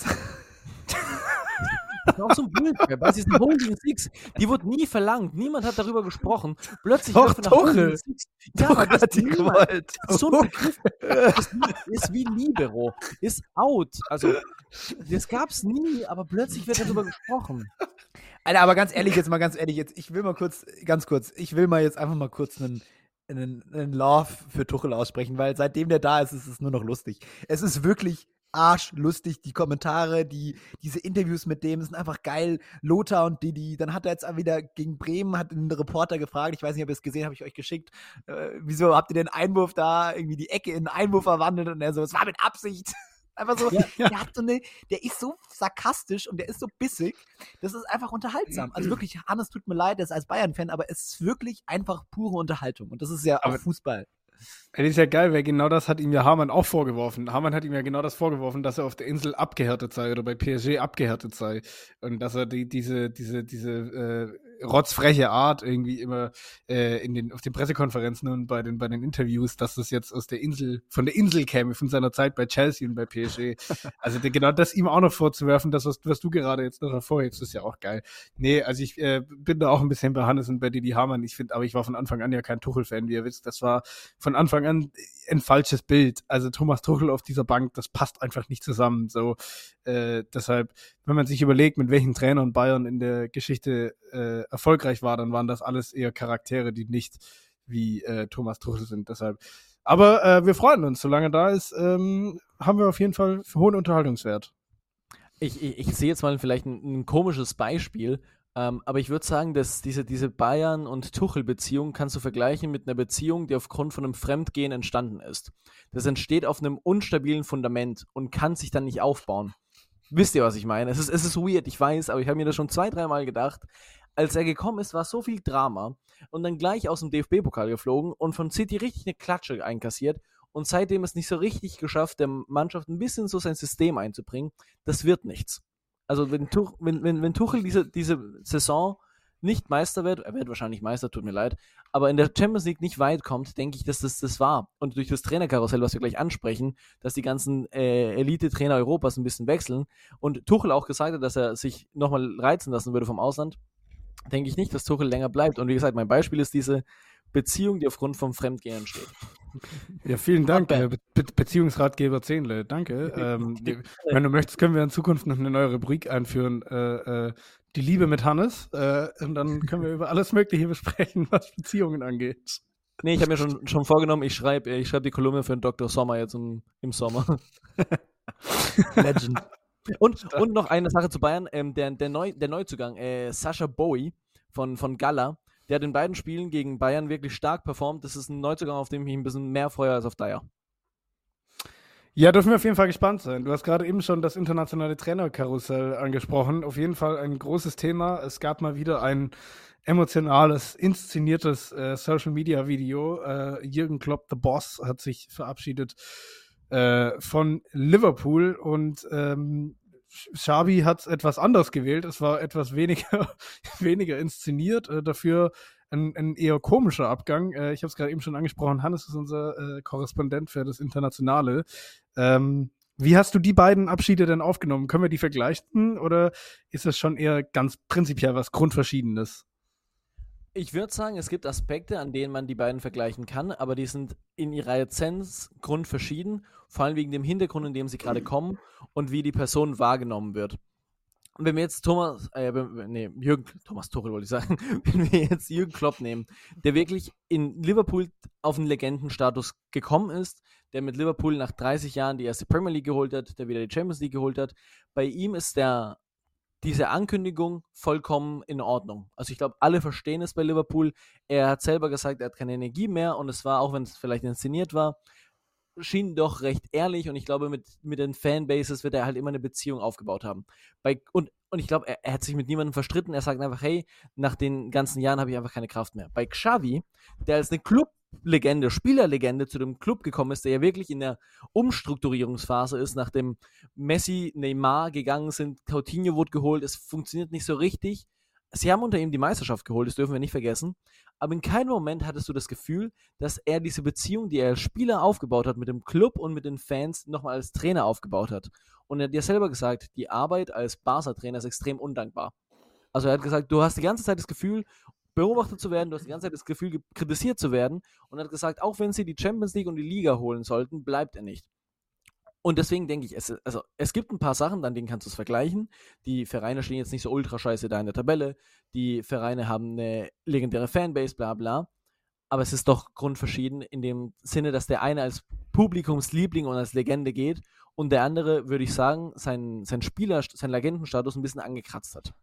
Das ist auch so ein Bullshit, weil diese Holding Six, die wurde nie verlangt. Niemand hat darüber gesprochen. Plötzlich Doch, wird von der Tuchel. Holding Six. Ja, aber das ist niemand. Das ist so ein Begriff. Das ist wie Libero. Ist out. Also, das gab's nie, aber plötzlich wird darüber gesprochen. Alter, aber ganz ehrlich, ich will mal jetzt einfach mal kurz einen Love für Tuchel aussprechen, weil seitdem der da ist, ist es nur noch lustig. Es ist wirklich arschlustig, die Kommentare, diese Interviews mit dem sind einfach geil. Lothar und Didi, dann hat er jetzt auch wieder gegen Bremen, hat ein Reporter gefragt, ich weiß nicht, ob ihr es gesehen habt, habe ich euch geschickt, wieso habt ihr den Einwurf da, irgendwie die Ecke in einen Einwurf verwandelt und er so, es war mit Absicht. Einfach so, der ist so sarkastisch und der ist so bissig, das ist einfach unterhaltsam. Also wirklich, Hannes, tut mir leid, er ist als Bayern-Fan, aber es ist wirklich einfach pure Unterhaltung und das ist ja auch Fußball. Das ist ja geil, weil genau das hat ihm ja Hamann auch vorgeworfen. Hamann hat ihm ja genau das vorgeworfen, dass er auf der Insel abgehärtet sei oder bei PSG abgehärtet sei. Und dass er diese rotzfreche Art irgendwie immer auf den Pressekonferenzen und bei den Interviews, dass das jetzt von der Insel käme, von seiner Zeit bei Chelsea und bei PSG. Also genau das ihm auch noch vorzuwerfen, das, was du gerade jetzt noch hervorhebst, ist ja auch geil. Nee, also ich bin da auch ein bisschen bei Hannes und bei Didi Hamann. Aber ich war von Anfang an ja kein Tuchel-Fan, wie ihr wisst. Das war von Anfang an ein falsches Bild. Also Thomas Tuchel auf dieser Bank, das passt einfach nicht zusammen. So, deshalb, wenn man sich überlegt, mit welchen Trainern Bayern in der Geschichte erfolgreich war, dann waren das alles eher Charaktere, die nicht wie Thomas Tuchel sind. Deshalb. Aber wir freuen uns, solange da ist, haben wir auf jeden Fall hohen Unterhaltungswert. Ich sehe jetzt mal vielleicht ein komisches Beispiel. Aber ich würde sagen, dass diese Bayern- und Tuchel-Beziehung kannst du vergleichen mit einer Beziehung, die aufgrund von einem Fremdgehen entstanden ist. Das entsteht auf einem unstabilen Fundament und kann sich dann nicht aufbauen. Wisst ihr, was ich meine? Es ist weird, ich weiß, aber ich habe mir das schon 2-3 Mal gedacht. Als er gekommen ist, war so viel Drama und dann gleich aus dem DFB-Pokal geflogen und von City richtig eine Klatsche einkassiert und seitdem es nicht so richtig geschafft, der Mannschaft ein bisschen so sein System einzubringen. Das wird nichts. Also wenn Tuchel diese Saison nicht Meister wird, er wird wahrscheinlich Meister, tut mir leid, aber in der Champions League nicht weit kommt, denke ich, dass das war. Und durch das Trainerkarussell, was wir gleich ansprechen, dass die ganzen Elite-Trainer Europas ein bisschen wechseln und Tuchel auch gesagt hat, dass er sich nochmal reizen lassen würde vom Ausland, denke ich nicht, dass Tuchel länger bleibt. Und wie gesagt, mein Beispiel ist diese Beziehung, die aufgrund vom Fremdgehen entsteht. Ja, vielen Dank, Beziehungsratgeber Zehnle. Danke. Wenn du möchtest, können wir in Zukunft noch eine neue Rubrik einführen. Die Liebe mit Hannes. Und dann können wir über alles Mögliche besprechen, was Beziehungen angeht. Nee, ich habe mir schon vorgenommen, ich schreibe die Kolumne für den Dr. Sommer jetzt im Sommer. Legend. Und noch eine Sache zu Bayern. Der Neuzugang, Sascha Bowie von Gala, der hat in beiden Spielen gegen Bayern wirklich stark performt. Das ist ein Neuzugang, auf den ich mich ein bisschen mehr freue als auf Dyer. Ja, dürfen wir auf jeden Fall gespannt sein. Du hast gerade eben schon das internationale Trainerkarussell angesprochen. Auf jeden Fall ein großes Thema. Es gab mal wieder ein emotionales, inszeniertes Social-Media-Video. Jürgen Klopp, the Boss, hat sich verabschiedet von Liverpool und Xabi hat etwas anders gewählt. Es war etwas weniger inszeniert, dafür ein eher komischer Abgang. Ich habe es gerade eben schon angesprochen. Hannes ist unser Korrespondent für das Internationale. Wie hast du die beiden Abschiede denn aufgenommen? Können wir die vergleichen oder ist das schon eher ganz prinzipiell was Grundverschiedenes? Ich würde sagen, es gibt Aspekte, an denen man die beiden vergleichen kann, aber die sind in ihrer Essenz grundverschieden, vor allem wegen dem Hintergrund, in dem sie gerade kommen und wie die Person wahrgenommen wird. Und wenn wir jetzt Thomas Tuchel wollte ich sagen, wenn wir jetzt Jürgen Klopp nehmen, der wirklich in Liverpool auf einen Legendenstatus gekommen ist, der mit Liverpool nach 30 Jahren die erste Premier League geholt hat, der wieder die Champions League geholt hat, bei ihm ist diese Ankündigung vollkommen in Ordnung. Also ich glaube, alle verstehen es bei Liverpool. Er hat selber gesagt, er hat keine Energie mehr und es war, auch wenn es vielleicht inszeniert war, schien doch recht ehrlich und ich glaube, mit den Fanbases wird er halt immer eine Beziehung aufgebaut haben. Und ich glaube, er hat sich mit niemandem verstritten. Er sagt einfach, hey, nach den ganzen Jahren habe ich einfach keine Kraft mehr. Bei Xavi, der als eine Clublegende, Spielerlegende zu dem Club gekommen ist, der ja wirklich in der Umstrukturierungsphase ist, nachdem Messi, Neymar gegangen sind, Coutinho wurde geholt, es funktioniert nicht so richtig. Sie haben unter ihm die Meisterschaft geholt, das dürfen wir nicht vergessen. Aber in keinem Moment hattest du das Gefühl, dass er diese Beziehung, die er als Spieler aufgebaut hat, mit dem Club und mit den Fans, nochmal als Trainer aufgebaut hat. Und er hat ja selber gesagt, die Arbeit als Barca-Trainer ist extrem undankbar. Also er hat gesagt, du hast die ganze Zeit das Gefühl, beobachtet zu werden, du hast die ganze Zeit das Gefühl, kritisiert zu werden. Und er hat gesagt, auch wenn sie die Champions League und die Liga holen sollten, bleibt er nicht. Und deswegen denke ich, es gibt ein paar Sachen, an denen kannst du es vergleichen. Die Vereine stehen jetzt nicht so ultra scheiße da in der Tabelle. Die Vereine haben eine legendäre Fanbase, bla bla. Aber es ist doch grundverschieden in dem Sinne, dass der eine als Publikumsliebling und als Legende geht und der andere, würde ich sagen, sein Legendenstatus ein bisschen angekratzt hat.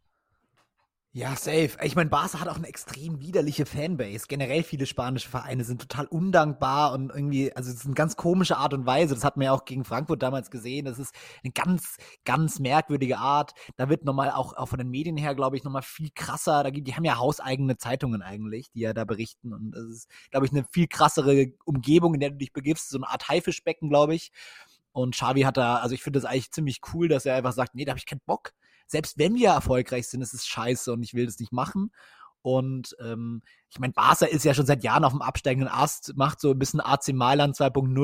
Ja, safe. Ich meine, Barca hat auch eine extrem widerliche Fanbase. Generell viele spanische Vereine sind total undankbar und irgendwie, also es ist eine ganz komische Art und Weise. Das hat man ja auch gegen Frankfurt damals gesehen. Das ist eine ganz, ganz merkwürdige Art. Da wird nochmal auch von den Medien her, glaube ich, nochmal viel krasser. Die haben ja hauseigene Zeitungen eigentlich, die ja da berichten. Und das ist, glaube ich, eine viel krassere Umgebung, in der du dich begibst. So eine Art Haifischbecken, glaube ich. Und Xavi hat da, also ich finde das eigentlich ziemlich cool, dass er einfach sagt, nee, da habe ich keinen Bock. Selbst wenn wir erfolgreich sind, ist es scheiße und ich will das nicht machen. Und ich meine, Barca ist ja schon seit Jahren auf dem absteigenden Ast, macht so ein bisschen AC Mailand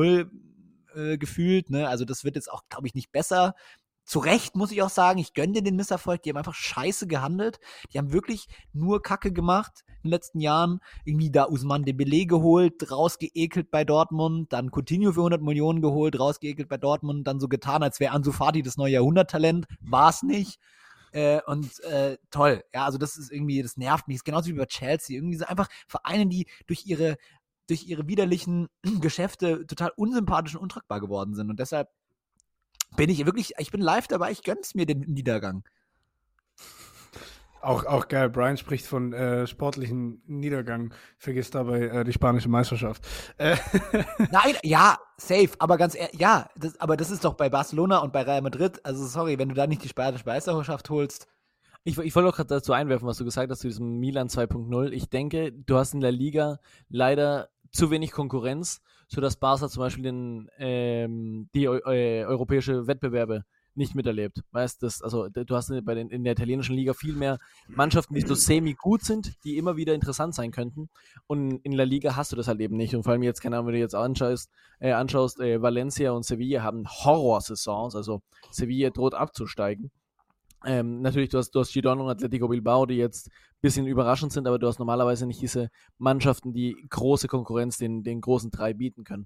2.0 gefühlt. Ne? Also das wird jetzt auch, glaube ich, nicht besser. Zu Recht muss ich auch sagen, ich gönne dir den Misserfolg. Die haben einfach scheiße gehandelt. Die haben wirklich nur Kacke gemacht in den letzten Jahren. Irgendwie da Ousmane Dembélé geholt, rausgeekelt bei Dortmund. Dann Coutinho für 100 Millionen geholt, rausgeekelt bei Dortmund. Dann so getan, als wäre Ansu Fati das neue Jahrhunderttalent. War es nicht. Toll. Ja, also das ist irgendwie, das nervt mich. Das ist genauso wie bei Chelsea. Irgendwie so einfach Vereine, die durch ihre widerlichen Geschäfte total unsympathisch und untragbar geworden sind. Und deshalb ich bin live dabei, ich gönn's mir den Niedergang. Auch geil, Brian spricht von sportlichen Niedergang, vergisst dabei die spanische Meisterschaft. Nein, ja, safe, aber ganz ehrlich, ja, aber das ist doch bei Barcelona und bei Real Madrid, also sorry, wenn du da nicht die spanische Meisterschaft holst. Ich wollte auch gerade dazu einwerfen, was du gesagt hast zu diesem Milan 2.0. Ich denke, du hast in der Liga leider zu wenig Konkurrenz, sodass Barca zum Beispiel die europäische Wettbewerbe nicht miterlebt. Weißt du, also du hast in der italienischen Liga viel mehr Mannschaften, die so semi-gut sind, die immer wieder interessant sein könnten. Und in der Liga hast du das halt eben nicht. Und vor allem jetzt, keine Ahnung, wenn du jetzt anschaust, Valencia und Sevilla haben Horrorsaisons, also Sevilla droht abzusteigen. Natürlich, du hast Girona und Atletico Bilbao, die jetzt ein bisschen überraschend sind, aber du hast normalerweise nicht diese Mannschaften, die große Konkurrenz den großen drei bieten können.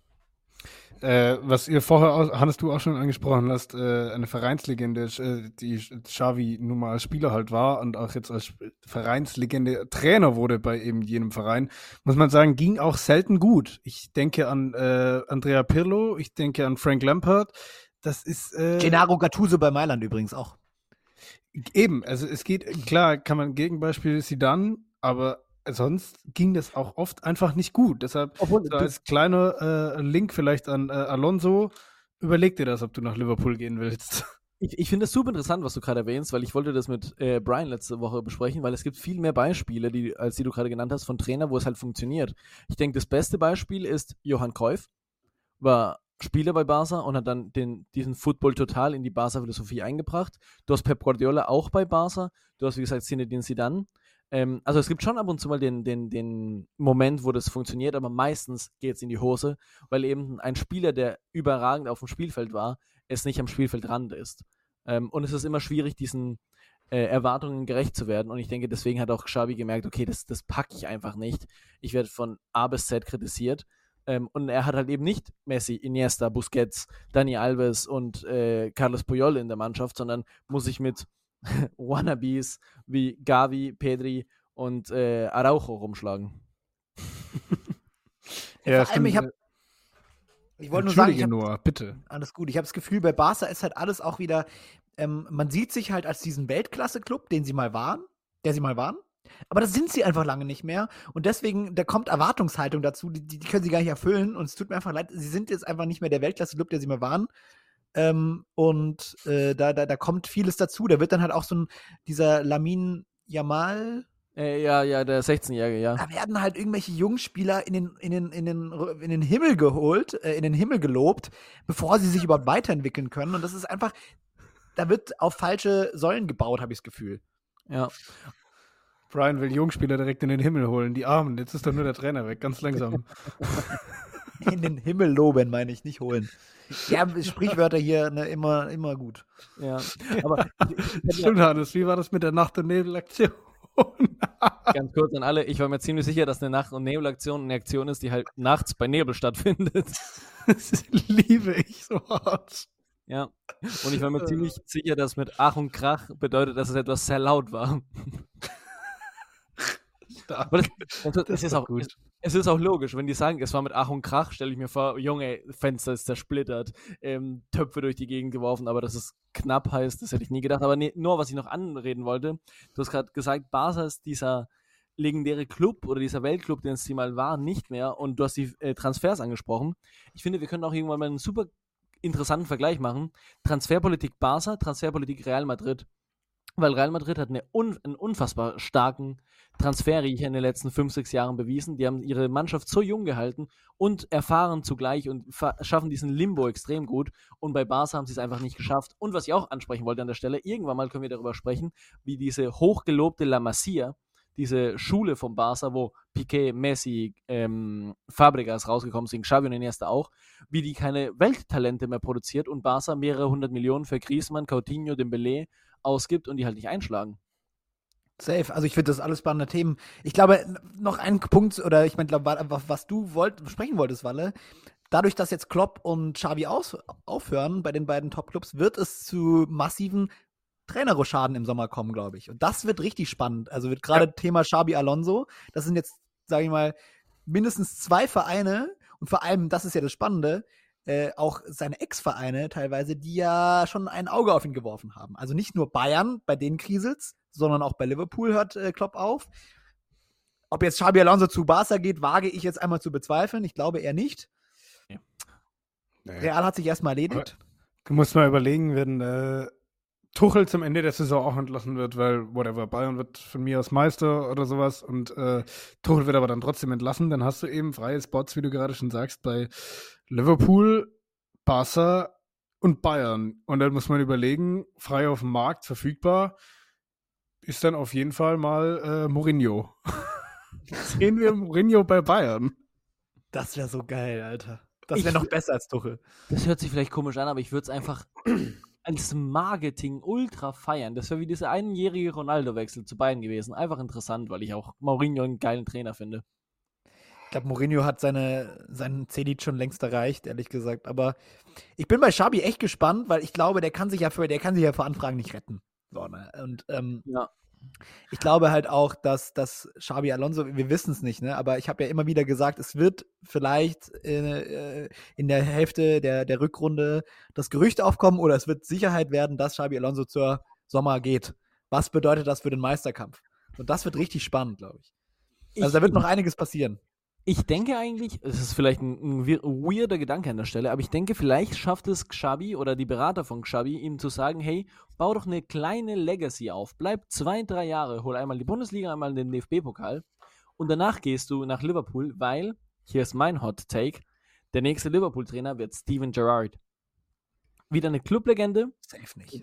Was ihr vorher, Hannes, du auch schon angesprochen hast, eine Vereinslegende, die Xavi nun mal als Spieler halt war und auch jetzt als Vereinslegende Trainer wurde bei eben jenem Verein, muss man sagen, ging auch selten gut. Ich denke an Andrea Pirlo, ich denke an Frank Lampard. Das ist Gennaro Gattuso bei Mailand übrigens auch. Eben, also es geht, klar, kann man Gegenbeispiel Zidane, aber sonst ging das auch oft einfach nicht gut. Deshalb so als kleiner Link vielleicht an Alonso, überleg dir das, ob du nach Liverpool gehen willst. Ich finde es super interessant, was du gerade erwähnst, weil ich wollte das mit Brian letzte Woche besprechen, weil es gibt viel mehr Beispiele, als die du gerade genannt hast, von Trainern, wo es halt funktioniert. Ich denke, das beste Beispiel ist Johann Cruyff, war Spieler bei Barca und hat dann diesen Football total in die Barca-Philosophie eingebracht. Du hast Pep Guardiola auch bei Barca, du hast, wie gesagt, Zinedine Zidane. Also es gibt schon ab und zu mal den Moment, wo das funktioniert, aber meistens geht es in die Hose, weil eben ein Spieler, der überragend auf dem Spielfeld war, es nicht am Spielfeldrand ist. Und es ist immer schwierig, diesen Erwartungen gerecht zu werden. Und ich denke, deswegen hat auch Xavi gemerkt, okay, das packe ich einfach nicht. Ich werde von A bis Z kritisiert. Und er hat halt eben nicht Messi, Iniesta, Busquets, Dani Alves und Carlos Puyol in der Mannschaft, sondern muss sich mit Wannabes wie Gavi, Pedri und Araujo rumschlagen. Ja, vor allem, ich wollte nur sagen, Noah, bitte. Alles gut. Ich habe das Gefühl, bei Barca ist halt alles auch wieder, man sieht sich halt als diesen Weltklasse-Club, der sie mal waren. Aber das sind sie einfach lange nicht mehr. Und deswegen, da kommt Erwartungshaltung dazu, die können sie gar nicht erfüllen. Und es tut mir einfach leid, sie sind jetzt einfach nicht mehr der Weltklasse-Club, der sie mal waren. Da kommt vieles dazu. Da wird dann halt auch dieser Lamine Yamal. Ja, der 16-Jährige, ja. Da werden halt irgendwelche Jungspieler in den Himmel geholt, in den Himmel gelobt, bevor sie sich überhaupt weiterentwickeln können. Und das ist einfach, da wird auf falsche Säulen gebaut, habe ich das Gefühl. Ja. Brian will Jungspieler direkt in den Himmel holen, die Armen. Jetzt ist doch nur der Trainer weg, ganz langsam. In den Himmel loben, meine ich, nicht holen. Ja, Sprichwörter hier immer gut. Ja, aber stimmt, Hannes, wie war das mit der Nacht- und Nebelaktion? Ganz kurz an alle, ich war mir ziemlich sicher, dass eine Nacht- und Nebelaktion eine Aktion ist, die halt nachts bei Nebel stattfindet. Das liebe ich so hart. Ja, und ich war mir ziemlich sicher, dass mit Ach und Krach bedeutet, dass es etwas sehr laut war. Aber das ist auch gut. Es ist auch logisch, wenn die sagen, es war mit Ach und Krach, stelle ich mir vor, Junge, Fenster ist zersplittert, Töpfe durch die Gegend geworfen, aber dass es knapp heißt, das hätte ich nie gedacht. Aber nur, was ich noch anreden wollte, du hast gerade gesagt, Barca ist dieser legendäre Club oder dieser Weltclub, den es sie mal war, nicht mehr. Und du hast die Transfers angesprochen. Ich finde, wir können auch irgendwann mal einen super interessanten Vergleich machen. Transferpolitik Barca, Transferpolitik Real Madrid. Weil Real Madrid hat einen unfassbar starken Transferriecher in den letzten 5-6 Jahren bewiesen. Die haben ihre Mannschaft so jung gehalten und erfahren zugleich und schaffen diesen Limbo extrem gut. Und bei Barca haben sie es einfach nicht geschafft. Und was ich auch ansprechen wollte an der Stelle, irgendwann mal können wir darüber sprechen, wie diese hochgelobte La Masia, diese Schule von Barca, wo Piqué, Messi, Fabregas rausgekommen sind, Xavi und Iniesta auch, wie die keine Welttalente mehr produziert und Barca mehrere 100 Millionen für Griezmann, Coutinho, Dembélé ausgibt und die halt nicht einschlagen. Safe. Also ich finde das alles spannende Themen. Ich glaube, noch ein Punkt, oder ich meine, was du besprechen wolltest, Walle, dadurch, dass jetzt Klopp und Xavi aufhören bei den beiden Top-Clubs, wird es zu massiven Trainerrochaden im Sommer kommen, glaube ich. Und das wird richtig spannend. Also wird gerade Thema Xabi Alonso, das sind jetzt, sage ich mal, mindestens 2 Vereine und vor allem, das ist ja das Spannende, auch seine Ex-Vereine teilweise, die ja schon ein Auge auf ihn geworfen haben. Also nicht nur Bayern, bei denen kriselt's, sondern auch bei Liverpool hört Klopp auf. Ob jetzt Xabi Alonso zu Barca geht, wage ich jetzt einmal zu bezweifeln. Ich glaube eher nicht. Nee. Real hat sich erstmal erledigt. Du musst mal überlegen, wenn Tuchel zum Ende der Saison auch entlassen wird, weil, whatever, Bayern wird von mir aus Meister oder sowas und Tuchel wird aber dann trotzdem entlassen, dann hast du eben freie Spots, wie du gerade schon sagst, bei Liverpool, Barca und Bayern. Und dann muss man überlegen, frei auf dem Markt verfügbar, ist dann auf jeden Fall mal Mourinho. Sehen wir Mourinho bei Bayern. Das wäre so geil, Alter. Das wäre noch besser als Tuchel. Das hört sich vielleicht komisch an, aber ich würde es einfach als Marketing ultra feiern. Das wäre wie dieser einjährige Ronaldo-Wechsel zu Bayern gewesen. Einfach interessant, weil ich auch Mourinho einen geilen Trainer finde. Ich glaube, Mourinho hat seinen Zenit schon längst erreicht, ehrlich gesagt. Aber ich bin bei Xabi echt gespannt, weil ich glaube, der kann sich ja vor Anfragen nicht retten. So, ne? Und Ja. ich glaube halt auch, dass Xabi Alonso, wir wissen es nicht, ne? Aber ich habe ja immer wieder gesagt, es wird vielleicht in der Hälfte der Rückrunde das Gerücht aufkommen oder es wird Sicherheit werden, dass Xabi Alonso zur Sommer geht. Was bedeutet das für den Meisterkampf? Und das wird richtig spannend, glaube ich. Also da wird noch einiges passieren. Ich denke eigentlich, es ist vielleicht ein weirder Gedanke an der Stelle, aber ich denke, vielleicht schafft es Xabi oder die Berater von Xabi, ihm zu sagen, hey, bau doch eine kleine Legacy auf, bleib 2-3 Jahre, hol einmal die Bundesliga, einmal den DFB-Pokal und danach gehst du nach Liverpool, weil, hier ist mein Hot Take, der nächste Liverpool-Trainer wird Steven Gerrard. Wieder eine Clublegende. Safe nicht.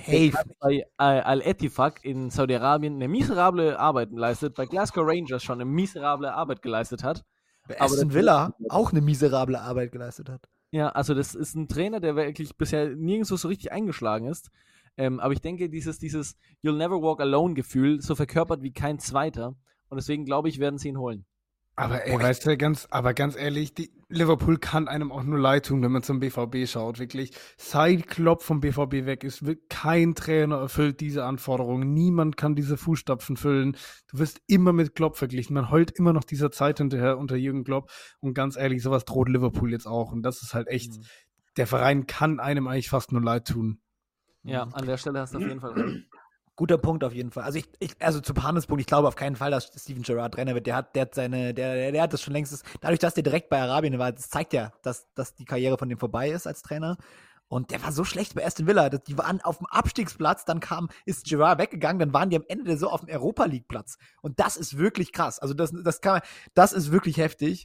Bei Al-Ettifaq in Saudi-Arabien eine miserable Arbeit leistet, bei Glasgow Rangers schon eine miserable Arbeit geleistet hat. Bei Aston Villa auch eine miserable Arbeit geleistet hat. Ja, also das ist ein Trainer, der wirklich bisher nirgendwo so richtig eingeschlagen ist. Aber ich denke, dieses You'll never walk alone Gefühl so verkörpert wie kein zweiter. Und deswegen glaube ich, werden sie ihn holen. Aber ey, weißt du, ganz ehrlich, Liverpool kann einem auch nur leid tun, wenn man zum BVB schaut, wirklich. Seit Klopp vom BVB weg ist, wird kein Trainer erfüllt diese Anforderungen. Niemand kann diese Fußstapfen füllen. Du wirst immer mit Klopp verglichen. Man heult immer noch dieser Zeit hinterher unter Jürgen Klopp. Und ganz ehrlich, sowas droht Liverpool jetzt auch. Und das ist halt echt, der Verein kann einem eigentlich fast nur leid tun. Ja, an der Stelle hast du auf jeden Fall recht. Guter Punkt auf jeden Fall. Also zu Hannes Punkt, ich glaube auf keinen Fall, dass Steven Gerrard Trainer wird. Der hat das schon längst, dadurch, dass der direkt bei Arabien war, das zeigt ja, dass die Karriere von dem vorbei ist als Trainer. Und der war so schlecht bei Aston Villa, die waren auf dem Abstiegsplatz, dann ist Gerrard weggegangen, dann waren die am Ende so auf dem Europa-League-Platz. Und das ist wirklich krass. Also das ist wirklich heftig.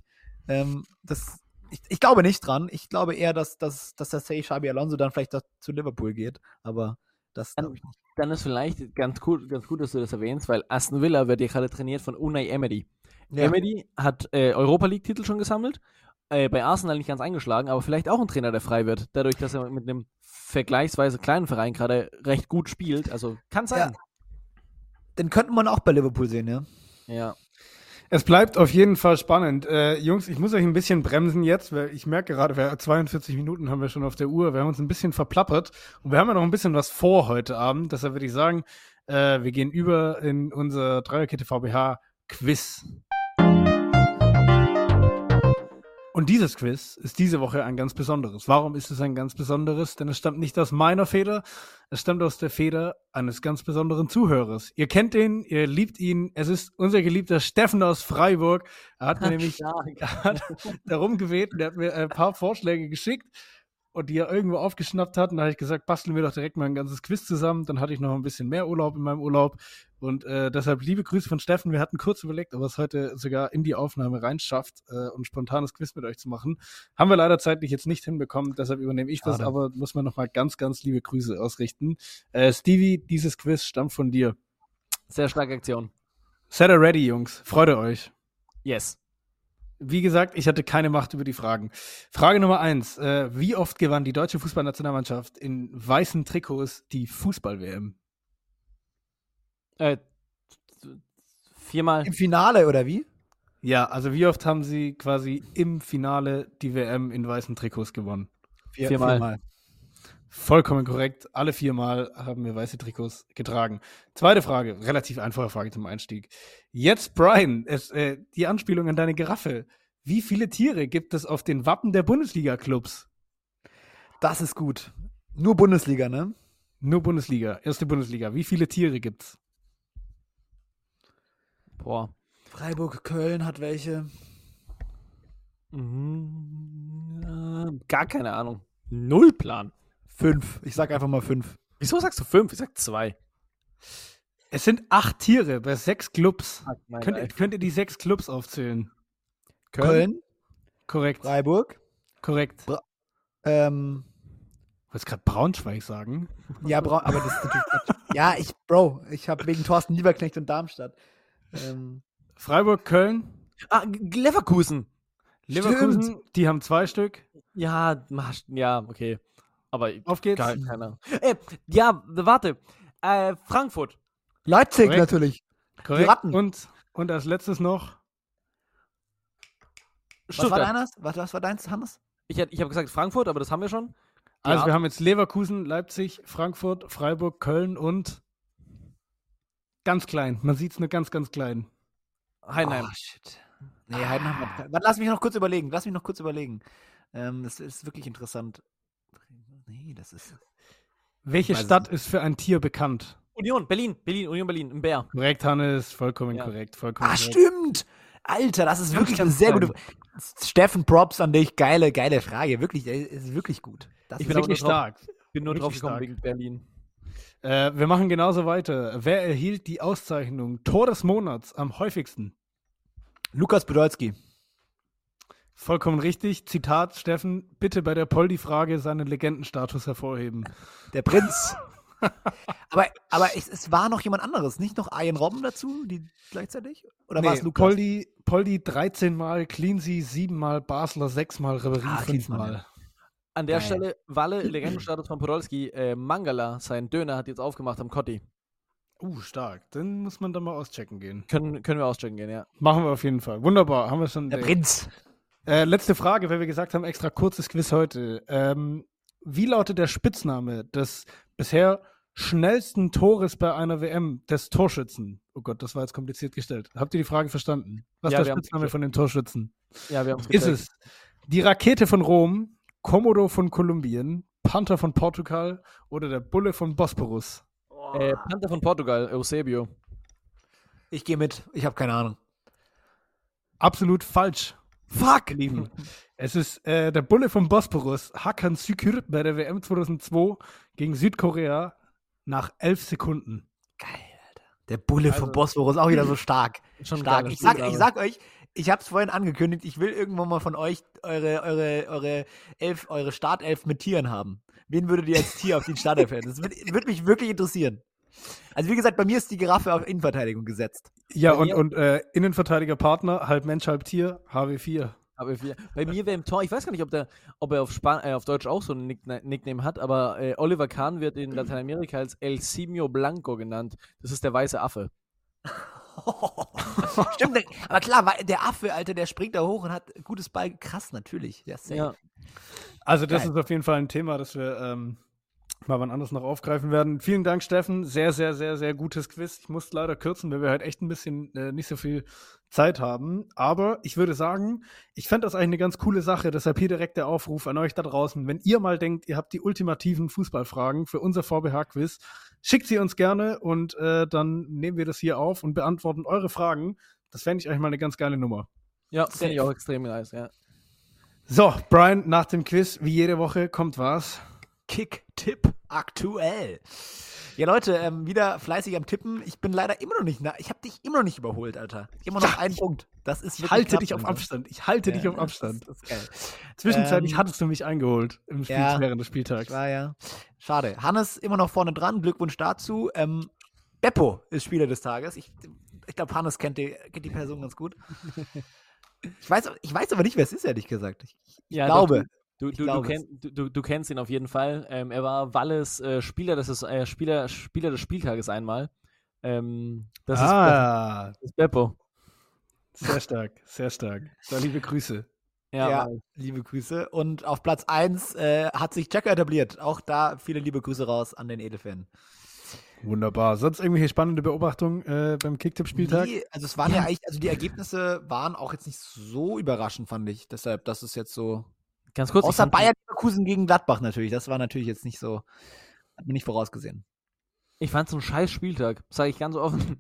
Ich glaube nicht dran. Ich glaube eher, dass der Xabi Alonso dann vielleicht zu Liverpool geht. Aber das glaube ich nicht. Dann ist vielleicht ganz gut, dass du das erwähnst, weil Aston Villa wird ja gerade trainiert von Unai Emery. Ja. Emery hat Europa League-Titel schon gesammelt, bei Arsenal nicht ganz eingeschlagen, aber vielleicht auch ein Trainer, der frei wird, dadurch, dass er mit einem vergleichsweise kleinen Verein gerade recht gut spielt. Also kann sein. Ja. Den könnte man auch bei Liverpool sehen, ja. Ja. Es bleibt auf jeden Fall spannend. Jungs, ich muss euch ein bisschen bremsen jetzt, weil ich merke gerade, 42 Minuten haben wir schon auf der Uhr. Wir haben uns ein bisschen verplappert und wir haben ja noch ein bisschen was vor heute Abend. Deshalb würde ich sagen, wir gehen über in unser Dreierkette VBH Quiz. Und dieses Quiz ist diese Woche ein ganz besonderes. Warum ist es ein ganz besonderes? Denn es stammt nicht aus meiner Feder, es stammt aus der Feder eines ganz besonderen Zuhörers. Ihr kennt ihn, ihr liebt ihn. Es ist unser geliebter Steffen aus Freiburg. Er hat mir nämlich darum gebeten, der hat mir ein paar Vorschläge geschickt und die er irgendwo aufgeschnappt hat. Und da habe ich gesagt, basteln wir doch direkt mal ein ganzes Quiz zusammen. Dann hatte ich noch ein bisschen mehr Urlaub in meinem Urlaub. Und deshalb liebe Grüße von Steffen. Wir hatten kurz überlegt, ob er es heute sogar in die Aufnahme reinschafft, ein spontanes Quiz mit euch zu machen. Haben wir leider zeitlich jetzt nicht hinbekommen, deshalb übernehme ich das, aber muss man nochmal ganz, ganz liebe Grüße ausrichten. Stevie, dieses Quiz stammt von dir. Sehr starke Aktion. Set a ready, Jungs. Freut ihr euch. Yes. Wie gesagt, ich hatte keine Macht über die Fragen. Frage Nummer 1. Wie oft gewann die deutsche Fußballnationalmannschaft in weißen Trikots die Fußball-WM? 4-mal. Im Finale, oder wie? Ja, also wie oft haben sie quasi im Finale die WM in weißen Trikots gewonnen? 4-mal. Vollkommen korrekt. Alle 4-mal haben wir weiße Trikots getragen. Zweite Frage, relativ einfache Frage zum Einstieg. Jetzt, Brian, die Anspielung an deine Giraffe. Wie viele Tiere gibt es auf den Wappen der Bundesliga-Clubs? Das ist gut. Nur Bundesliga, ne? Nur Bundesliga, erste Bundesliga. Wie viele Tiere gibt's? Boah. Freiburg, Köln hat welche. Gar keine Ahnung. Null Plan. 5. Ich sag einfach mal 5. Wieso sagst du 5? Ich sag 2. Es sind 8 Tiere bei 6 Clubs. Mein Könnt ihr die 6 Clubs aufzählen? Köln, Korrekt. Freiburg. Korrekt. Ähm, Ich wollte gerade Braunschweig sagen. ja, aber das ist natürlich Quatsch. Ja, ich habe wegen Thorsten Lieberknecht und Darmstadt. Freiburg, Köln, Leverkusen. Leverkusen, die haben 2 Stück. Ja, okay. Aber Auf geht's. keine Ahnung. Ja, warte. Frankfurt. Leipzig Korrekt. natürlich. Korrekt. Ratten. Und als letztes noch Was war Stuttgart. deines? Was war deins, Hannes? Ich habe gesagt Frankfurt, aber das haben wir schon. Also Ja. wir haben jetzt Leverkusen, Leipzig, Frankfurt, Freiburg, Köln und ganz klein. Man sieht es nur ganz, ganz klein. Heidenheim. Oh, shit. Nee, Heidenheim hat Warte, lass mich noch kurz überlegen. Das ist wirklich interessant. Nee, das ist... Welche weiß es Stadt ist für ein Tier bekannt? Union Berlin, ein Bär. Korrekt, Hannes, vollkommen Ja. korrekt. Vollkommen korrekt. Stimmt! Alter, das ist Ganz, wirklich eine ganz sehr klein. gute... Steffen, Props an dich. Geile Frage. Wirklich, ist wirklich gut. Das Ich ist bin Wirklich aber nur stark. Bin nur drauf Wirklich gekommen stark. wegen Berlin. Wir machen genauso weiter. Wer erhielt die Auszeichnung Tor des Monats am häufigsten? Lukas Podolski. Vollkommen richtig. Zitat Steffen, bitte bei der Poldi-Frage seinen Legendenstatus hervorheben. Der Prinz. aber es war noch jemand anderes. Nicht noch Arjen Robben dazu, die gleichzeitig? Oder war es Lukas? Poldi 13 Mal, Cleansey 7 Mal, Basler 6 Mal, Ribéry 5 Klinsmann, Mal. ja. An der Geil. Stelle, Walle, Legendenstatus von Podolski, Mangala, sein Döner, hat jetzt aufgemacht am Kotti. Stark. Dann muss man da mal auschecken gehen. Können wir auschecken gehen, ja. Machen wir auf jeden Fall. Wunderbar. Haben wir schon. Der Prinz. Letzte Frage, weil wir gesagt haben, extra kurzes Quiz heute. Wie lautet der Spitzname des bisher schnellsten Tores bei einer WM des Torschützen? Oh Gott, das war jetzt kompliziert gestellt. Habt ihr die Frage verstanden? Was Ja, ist wir der haben's Spitzname gecheckt. von dem Torschützen? Ja, wir haben es Ist es die Rakete von Rom, Komodo von Kolumbien, Panther von Portugal oder der Bulle von Bosporus? Panther von Portugal, Eusebio. Ich gehe mit. Ich habe keine Ahnung. Absolut falsch. Fuck! Lieben. Es ist der Bulle vom Bosporus, Hakan Şükür, bei der WM 2002 gegen Südkorea nach 11 Sekunden. Geil, Alter. Der Bulle vom Bosporus, auch wieder so stark. Schon Stark. geiler Ich sag Spitzname. euch, ich habe es vorhin angekündigt, ich will irgendwann mal von euch eure Startelf mit Tieren haben. Wen würdet ihr als Tier auf die Startelf hätten? Das würde mich wirklich interessieren. Also wie gesagt, bei mir ist die Giraffe auf Innenverteidigung gesetzt. Ja, Bei mir- und Innenverteidiger Partner, halb Mensch, halb Tier, HW4. Bei mir wäre im Tor, ich weiß gar nicht, ob er auf Deutsch auch so einen Nickname hat, aber Oliver Kahn wird in Lateinamerika als El Simio Blanco genannt. Das ist der weiße Affe. Stimmt, aber klar, der Affe, Alter, der springt da hoch und hat gutes Ball. Krass, natürlich. Ja, safe. Ja. Also das Geil. ist auf jeden Fall ein Thema, das wir mal wann anders noch aufgreifen werden. Vielen Dank, Steffen. Sehr, sehr, sehr, sehr gutes Quiz. Ich muss leider kürzen, weil wir halt echt ein bisschen nicht so viel Zeit haben. Aber ich würde sagen, ich fände das eigentlich eine ganz coole Sache. Deshalb hier direkt der Aufruf an euch da draußen. Wenn ihr mal denkt, ihr habt die ultimativen Fußballfragen für unser VBH-Quiz, schickt sie uns gerne und dann nehmen wir das hier auf und beantworten eure Fragen. Das fände ich eigentlich mal eine ganz geile Nummer. Ja, finde ich auch extrem nice, ja. So, Brian, nach dem Quiz, wie jede Woche, kommt was? Kick-Tipp aktuell. Ja, Leute, wieder fleißig am Tippen. Ich bin leider immer noch nicht ich habe dich immer noch nicht überholt, Alter. Immer noch einen Punkt. Das ist Ich wirklich halte knapp, dich auf Alter. Abstand. Ich halte dich auf das Abstand. ist geil. Zwischenzeitlich hattest du mich eingeholt im Spiel ja. während des Spieltags. War ja. Schade. Hannes immer noch vorne dran. Glückwunsch dazu. Beppo ist Spieler des Tages. Ich glaube, Hannes kennt die Person ganz gut. Ich weiß aber nicht, wer es ist, ehrlich gesagt. Ich Ja, glaube. Du, Ich du, glaube du kennst ihn auf jeden Fall. Er war Walles Spieler des Spieltages einmal. Das ist Beppo. Sehr stark, sehr stark. Da liebe Grüße. Ja, Mann. liebe Grüße. Und auf Platz 1 hat sich Checker etabliert. Auch da viele liebe Grüße raus an den Edelfan. Wunderbar. Sonst irgendwelche spannende Beobachtungen beim Kicktipp-Spieltag? Nee, also es waren ja eigentlich, also die Ergebnisse waren auch jetzt nicht so überraschend, fand ich. Deshalb, das ist jetzt so. Ganz kurz. Außer Bayer Leverkusen gegen Gladbach natürlich. Das war natürlich jetzt nicht so, hat man nicht vorausgesehen. Ich fand es ein scheiß Spieltag, sage ich ganz offen.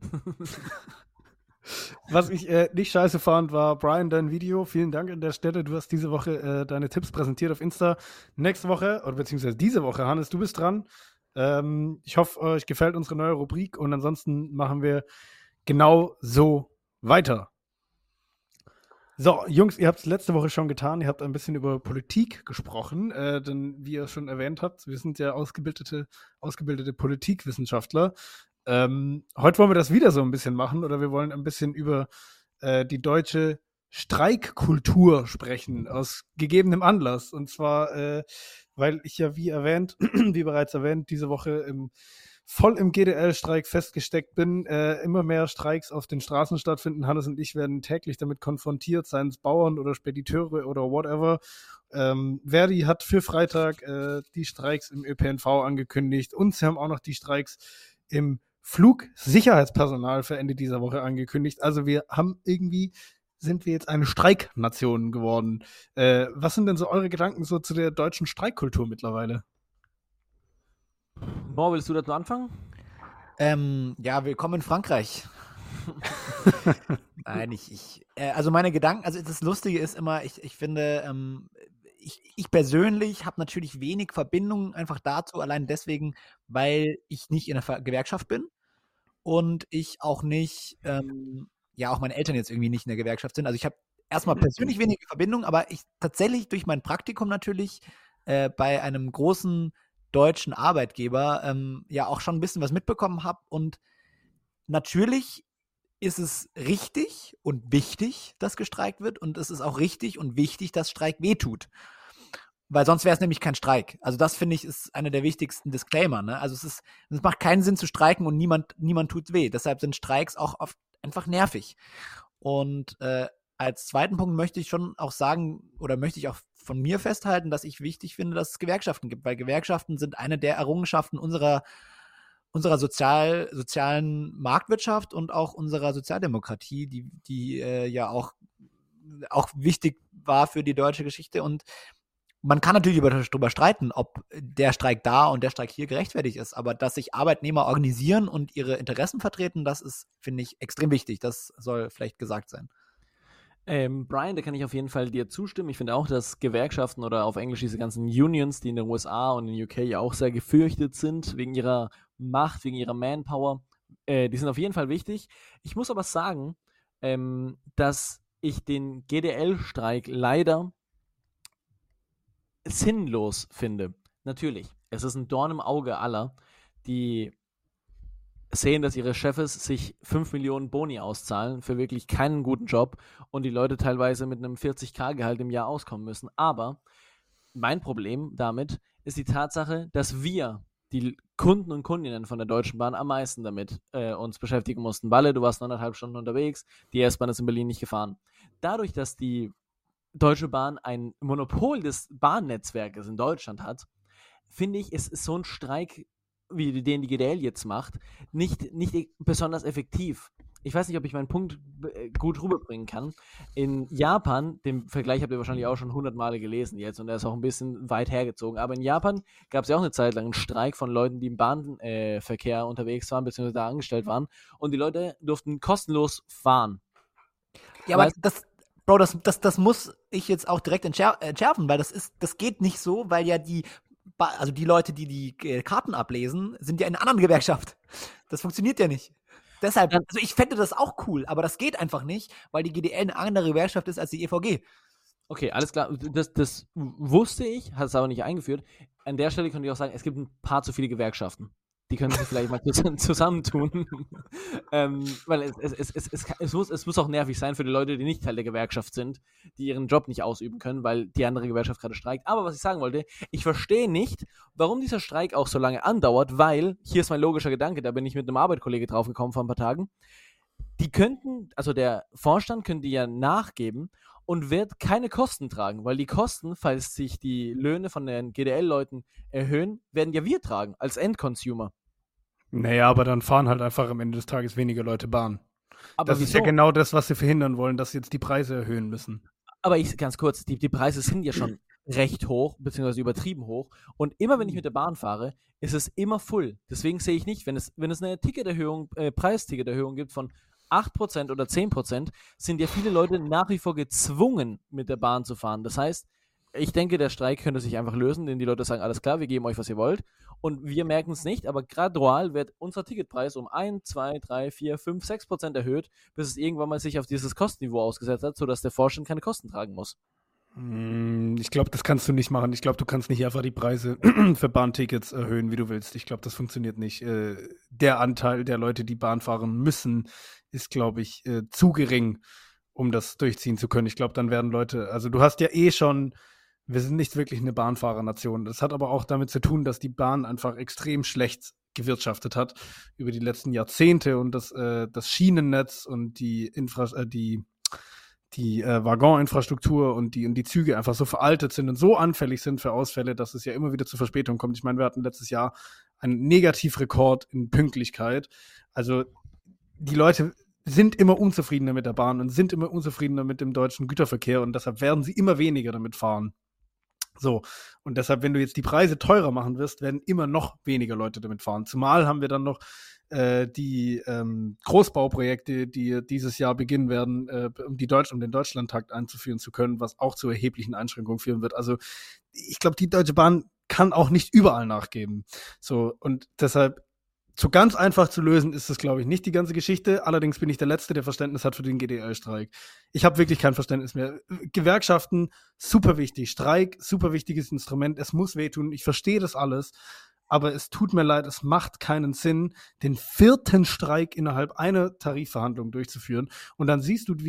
Was ich nicht scheiße fand, war Brian, dein Video. Vielen Dank an der Stelle. Du hast diese Woche deine Tipps präsentiert auf Insta. Nächste Woche, oder beziehungsweise diese Woche, Hannes, du bist dran. Ich hoffe, euch gefällt unsere neue Rubrik und ansonsten machen wir genau so weiter. So, Jungs, ihr habt es letzte Woche schon getan. Ihr habt ein bisschen über Politik gesprochen, denn wie ihr schon erwähnt habt, wir sind ja ausgebildete Politikwissenschaftler. Heute wollen wir das wieder so ein bisschen machen oder wir wollen ein bisschen über die deutsche Streikkultur sprechen, aus gegebenem Anlass. Und zwar, weil ich ja, wie bereits erwähnt, diese Woche voll im GDL-Streik festgesteckt bin. Immer mehr Streiks auf den Straßen stattfinden. Hannes und ich werden täglich damit konfrontiert, seien es Bauern oder Spediteure oder whatever. Verdi hat für Freitag die Streiks im ÖPNV angekündigt und sie haben auch noch die Streiks im Flugsicherheitspersonal für Ende dieser Woche angekündigt. Also sind wir jetzt eine Streiknation geworden. Was sind denn so eure Gedanken so zu der deutschen Streikkultur mittlerweile? Mo, willst du dazu anfangen? Ja, willkommen in Frankreich. Nein, also meine Gedanken, also das Lustige ist immer, ich finde, ich persönlich habe natürlich wenig Verbindung einfach dazu, allein deswegen, weil ich nicht in der Gewerkschaft bin und ich auch nicht, auch meine Eltern jetzt irgendwie nicht in der Gewerkschaft sind. Also ich habe erstmal persönlich wenige Verbindung, aber ich tatsächlich durch mein Praktikum natürlich bei einem großen deutschen Arbeitgeber auch schon ein bisschen was mitbekommen habe und natürlich ist es richtig und wichtig, dass gestreikt wird und es ist auch richtig und wichtig, dass Streik wehtut. Weil sonst wäre es nämlich kein Streik. Also das, finde ich, ist einer der wichtigsten Disclaimer. Ne? Also es macht keinen Sinn zu streiken und niemand tut weh. Deshalb sind Streiks auch oft einfach nervig. Und als zweiten Punkt möchte ich schon auch sagen, oder möchte ich auch von mir festhalten, dass ich wichtig finde, dass es Gewerkschaften gibt, weil Gewerkschaften sind eine der Errungenschaften unserer sozialen Marktwirtschaft und auch unserer Sozialdemokratie, die ja auch wichtig war für die deutsche Geschichte. Und man kann natürlich darüber streiten, ob der Streik da und der Streik hier gerechtfertigt ist, aber dass sich Arbeitnehmer organisieren und ihre Interessen vertreten, das ist, finde ich, extrem wichtig. Das soll vielleicht gesagt sein. Brian, da kann ich auf jeden Fall dir zustimmen. Ich finde auch, dass Gewerkschaften oder auf Englisch diese ganzen Unions, die in den USA und in UK ja auch sehr gefürchtet sind, wegen ihrer Macht, wegen ihrer Manpower, die sind auf jeden Fall wichtig. Ich muss aber sagen, dass ich den GDL-Streik leider sinnlos finde. Natürlich, es ist ein Dorn im Auge aller, die sehen, dass ihre Chefs sich 5 Millionen Boni auszahlen für wirklich keinen guten Job und die Leute teilweise mit einem 40.000-Gehalt im Jahr auskommen müssen. Aber mein Problem damit ist die Tatsache, dass wir, die Kunden und Kundinnen von der Deutschen Bahn, am meisten damit uns beschäftigen mussten. Walle, du warst 9,5 Stunden unterwegs, die S-Bahn ist in Berlin nicht gefahren. Dadurch, dass die Deutsche Bahn ein Monopol des Bahnnetzwerkes in Deutschland hat, finde ich, ist so ein Streik, wie den die GDL jetzt macht, nicht besonders effektiv. Ich weiß nicht, ob ich meinen Punkt gut rüberbringen kann. In Japan, den Vergleich habt ihr wahrscheinlich auch schon 100 Male gelesen jetzt und der ist auch ein bisschen weit hergezogen, aber in Japan gab es ja auch eine Zeit lang einen Streik von Leuten, die im Bahnverkehr unterwegs waren, beziehungsweise da angestellt waren und die Leute durften kostenlos fahren. Ja, aber das muss ich jetzt auch direkt entschärfen, weil das geht nicht so, weil ja die Leute, die Karten ablesen, sind ja in einer anderen Gewerkschaft. Das funktioniert ja nicht. Deshalb, also ich fände das auch cool, aber das geht einfach nicht, weil die GDL eine andere Gewerkschaft ist als die EVG. Okay, alles klar. Das wusste ich, hat es aber nicht eingeführt. An der Stelle könnte ich auch sagen, es gibt ein paar zu viele Gewerkschaften. Die können sich vielleicht mal zusammentun. Weil es muss auch nervig sein für die Leute, die nicht Teil der Gewerkschaft sind, die ihren Job nicht ausüben können, weil die andere Gewerkschaft gerade streikt. Aber was ich sagen wollte, ich verstehe nicht, warum dieser Streik auch so lange andauert, weil, hier ist mein logischer Gedanke, da bin ich mit einem Arbeitskollege draufgekommen vor ein paar Tagen, der Vorstand könnte ja nachgeben und wird keine Kosten tragen, weil die Kosten, falls sich die Löhne von den GDL-Leuten erhöhen, werden ja wir tragen, als Endconsumer. Naja, aber dann fahren halt einfach am Ende des Tages weniger Leute Bahn. Aber das ist ja genau das, was sie verhindern wollen, dass sie jetzt die Preise erhöhen müssen. Aber ganz kurz, die Preise sind ja schon recht hoch, beziehungsweise übertrieben hoch. Und immer wenn ich mit der Bahn fahre, ist es immer full. Deswegen sehe ich nicht, wenn es eine Ticketerhöhung, Preisticketerhöhung gibt von 8% oder 10%, sind ja viele Leute nach wie vor gezwungen, mit der Bahn zu fahren. Das heißt, ich denke, der Streik könnte sich einfach lösen, denn die Leute sagen, alles klar, wir geben euch, was ihr wollt. Und wir merken es nicht, aber gradual wird unser Ticketpreis um 1, 2, 3, 4, 5, 6% erhöht, bis es irgendwann mal sich auf dieses Kostenniveau ausgesetzt hat, sodass der Vorstand keine Kosten tragen muss. Ich glaube, das kannst du nicht machen. Ich glaube, du kannst nicht einfach die Preise für Bahntickets erhöhen, wie du willst. Ich glaube, das funktioniert nicht. Der Anteil der Leute, die Bahn fahren müssen, ist, glaube ich, zu gering, um das durchziehen zu können. Ich glaube, dann werden Leute, also du hast ja schon, wir sind nicht wirklich eine Bahnfahrernation. Das hat aber auch damit zu tun, dass die Bahn einfach extrem schlecht gewirtschaftet hat über die letzten Jahrzehnte und das Schienennetz und die Waggoninfrastruktur und die Züge einfach so veraltet sind und so anfällig sind für Ausfälle, dass es ja immer wieder zu Verspätungen kommt. Ich meine, wir hatten letztes Jahr einen Negativrekord in Pünktlichkeit. Also die Leute sind immer unzufriedener mit der Bahn und sind immer unzufriedener mit dem deutschen Güterverkehr und deshalb werden sie immer weniger damit fahren. So, und deshalb, wenn du jetzt die Preise teurer machen wirst, werden immer noch weniger Leute damit fahren. Zumal haben wir dann noch die Großbauprojekte, die dieses Jahr beginnen werden, um den Deutschlandtakt einzuführen zu können, was auch zu erheblichen Einschränkungen führen wird. Also ich glaube, die Deutsche Bahn kann auch nicht überall nachgeben. So, und deshalb so ganz einfach zu lösen ist das, glaube ich, nicht die ganze Geschichte. Allerdings bin ich der Letzte, der Verständnis hat für den GDL-Streik. Ich habe wirklich kein Verständnis mehr. Gewerkschaften, super wichtig. Streik, super wichtiges Instrument. Es muss wehtun. Ich verstehe das alles. Aber es tut mir leid, es macht keinen Sinn, den 4. Streik innerhalb einer Tarifverhandlung durchzuführen. Und dann siehst du, wie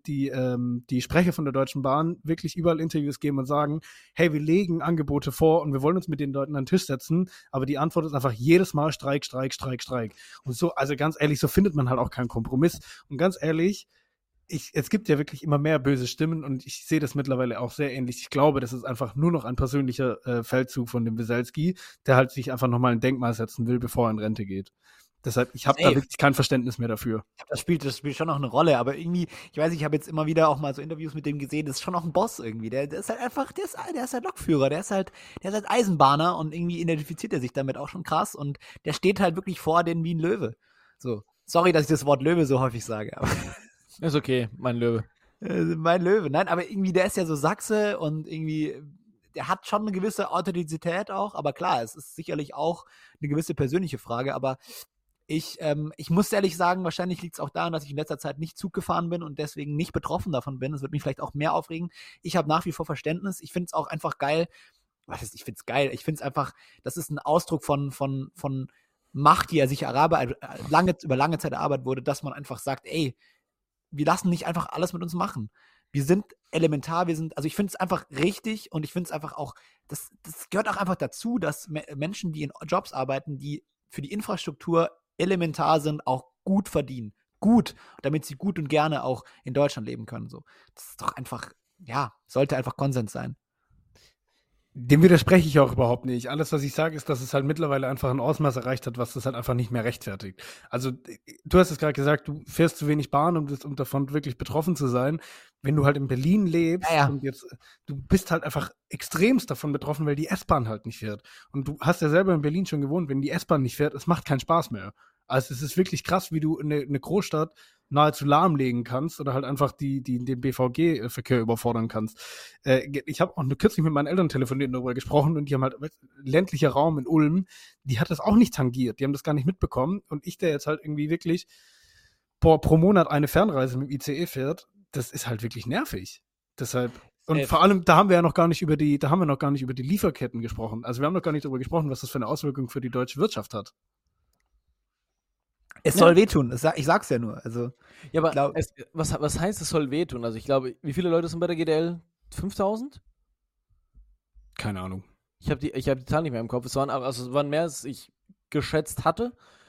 die Sprecher von der Deutschen Bahn wirklich überall Interviews geben und sagen, hey, wir legen Angebote vor und wir wollen uns mit den Leuten an den Tisch setzen. Aber die Antwort ist einfach jedes Mal Streik, Streik, Streik, Streik. Und so, also ganz ehrlich, so findet man halt auch keinen Kompromiss. Und ganz ehrlich, es gibt ja wirklich immer mehr böse Stimmen und ich sehe das mittlerweile auch sehr ähnlich. Ich glaube, das ist einfach nur noch ein persönlicher Feldzug von dem Weselski, der halt sich einfach nochmal ein Denkmal setzen will, bevor er in Rente geht. Deshalb, ich habe da wirklich kein Verständnis mehr dafür. Das spielt schon noch eine Rolle, aber irgendwie, ich weiß nicht, ich habe jetzt immer wieder auch mal so Interviews mit dem gesehen, das ist schon noch ein Boss irgendwie. Der ist halt einfach, der ist halt Lokführer, der ist halt Eisenbahner und irgendwie identifiziert er sich damit auch schon krass und der steht halt wirklich vor denen wie ein Löwe. So, sorry, dass ich das Wort Löwe so häufig sage, aber ist okay, mein Löwe. Mein Löwe, nein, aber irgendwie, der ist ja so Sachse und irgendwie, der hat schon eine gewisse Authentizität auch, aber klar, es ist sicherlich auch eine gewisse persönliche Frage, aber ich muss ehrlich sagen, wahrscheinlich liegt es auch daran, dass ich in letzter Zeit nicht Zug gefahren bin und deswegen nicht betroffen davon bin. Es wird mich vielleicht auch mehr aufregen. Ich habe nach wie vor Verständnis. Ich finde es auch einfach geil. Ich finde es geil. Ich finde es einfach, das ist ein Ausdruck von Macht, die er sich über lange Zeit erarbeitet wurde, dass man einfach sagt, ey, wir lassen nicht einfach alles mit uns machen. Wir sind elementar, also ich finde es einfach richtig und ich finde es einfach auch, das gehört auch einfach dazu, dass Menschen, die in Jobs arbeiten, die für die Infrastruktur elementar sind, auch gut verdienen. Gut, damit sie gut und gerne auch in Deutschland leben können. So. Das ist doch einfach, ja, sollte einfach Konsens sein. Dem widerspreche ich auch überhaupt nicht. Alles, was ich sage, ist, dass es halt mittlerweile einfach ein Ausmaß erreicht hat, was das halt einfach nicht mehr rechtfertigt. Also, du hast es gerade gesagt, du fährst zu wenig Bahn, um davon wirklich betroffen zu sein. Wenn du halt in Berlin lebst und jetzt, du bist halt einfach extremst davon betroffen, weil die S-Bahn halt nicht fährt. Und du hast ja selber in Berlin schon gewohnt, wenn die S-Bahn nicht fährt, es macht keinen Spaß mehr. Also, es ist wirklich krass, wie du eine Großstadt nahezu lahmlegen kannst oder halt einfach den BVG-Verkehr überfordern kannst. Ich habe auch nur kürzlich mit meinen Eltern telefoniert und darüber gesprochen und die haben halt ländlicher Raum in Ulm, die hat das auch nicht tangiert, die haben das gar nicht mitbekommen und ich, der jetzt halt irgendwie wirklich pro Monat eine Fernreise mit dem ICE fährt, das ist halt wirklich nervig. Deshalb, und vor allem, da haben wir noch gar nicht über die Lieferketten gesprochen. Also wir haben noch gar nicht darüber gesprochen, was das für eine Auswirkung für die deutsche Wirtschaft hat. Es soll wehtun, ich sag's ja nur. Also, ja, aber was heißt, es soll wehtun? Also ich glaube, wie viele Leute sind bei der GDL? 5.000? Keine Ahnung. Ich hab die Zahl nicht mehr im Kopf. Es waren mehr, als ich geschätzt hatte.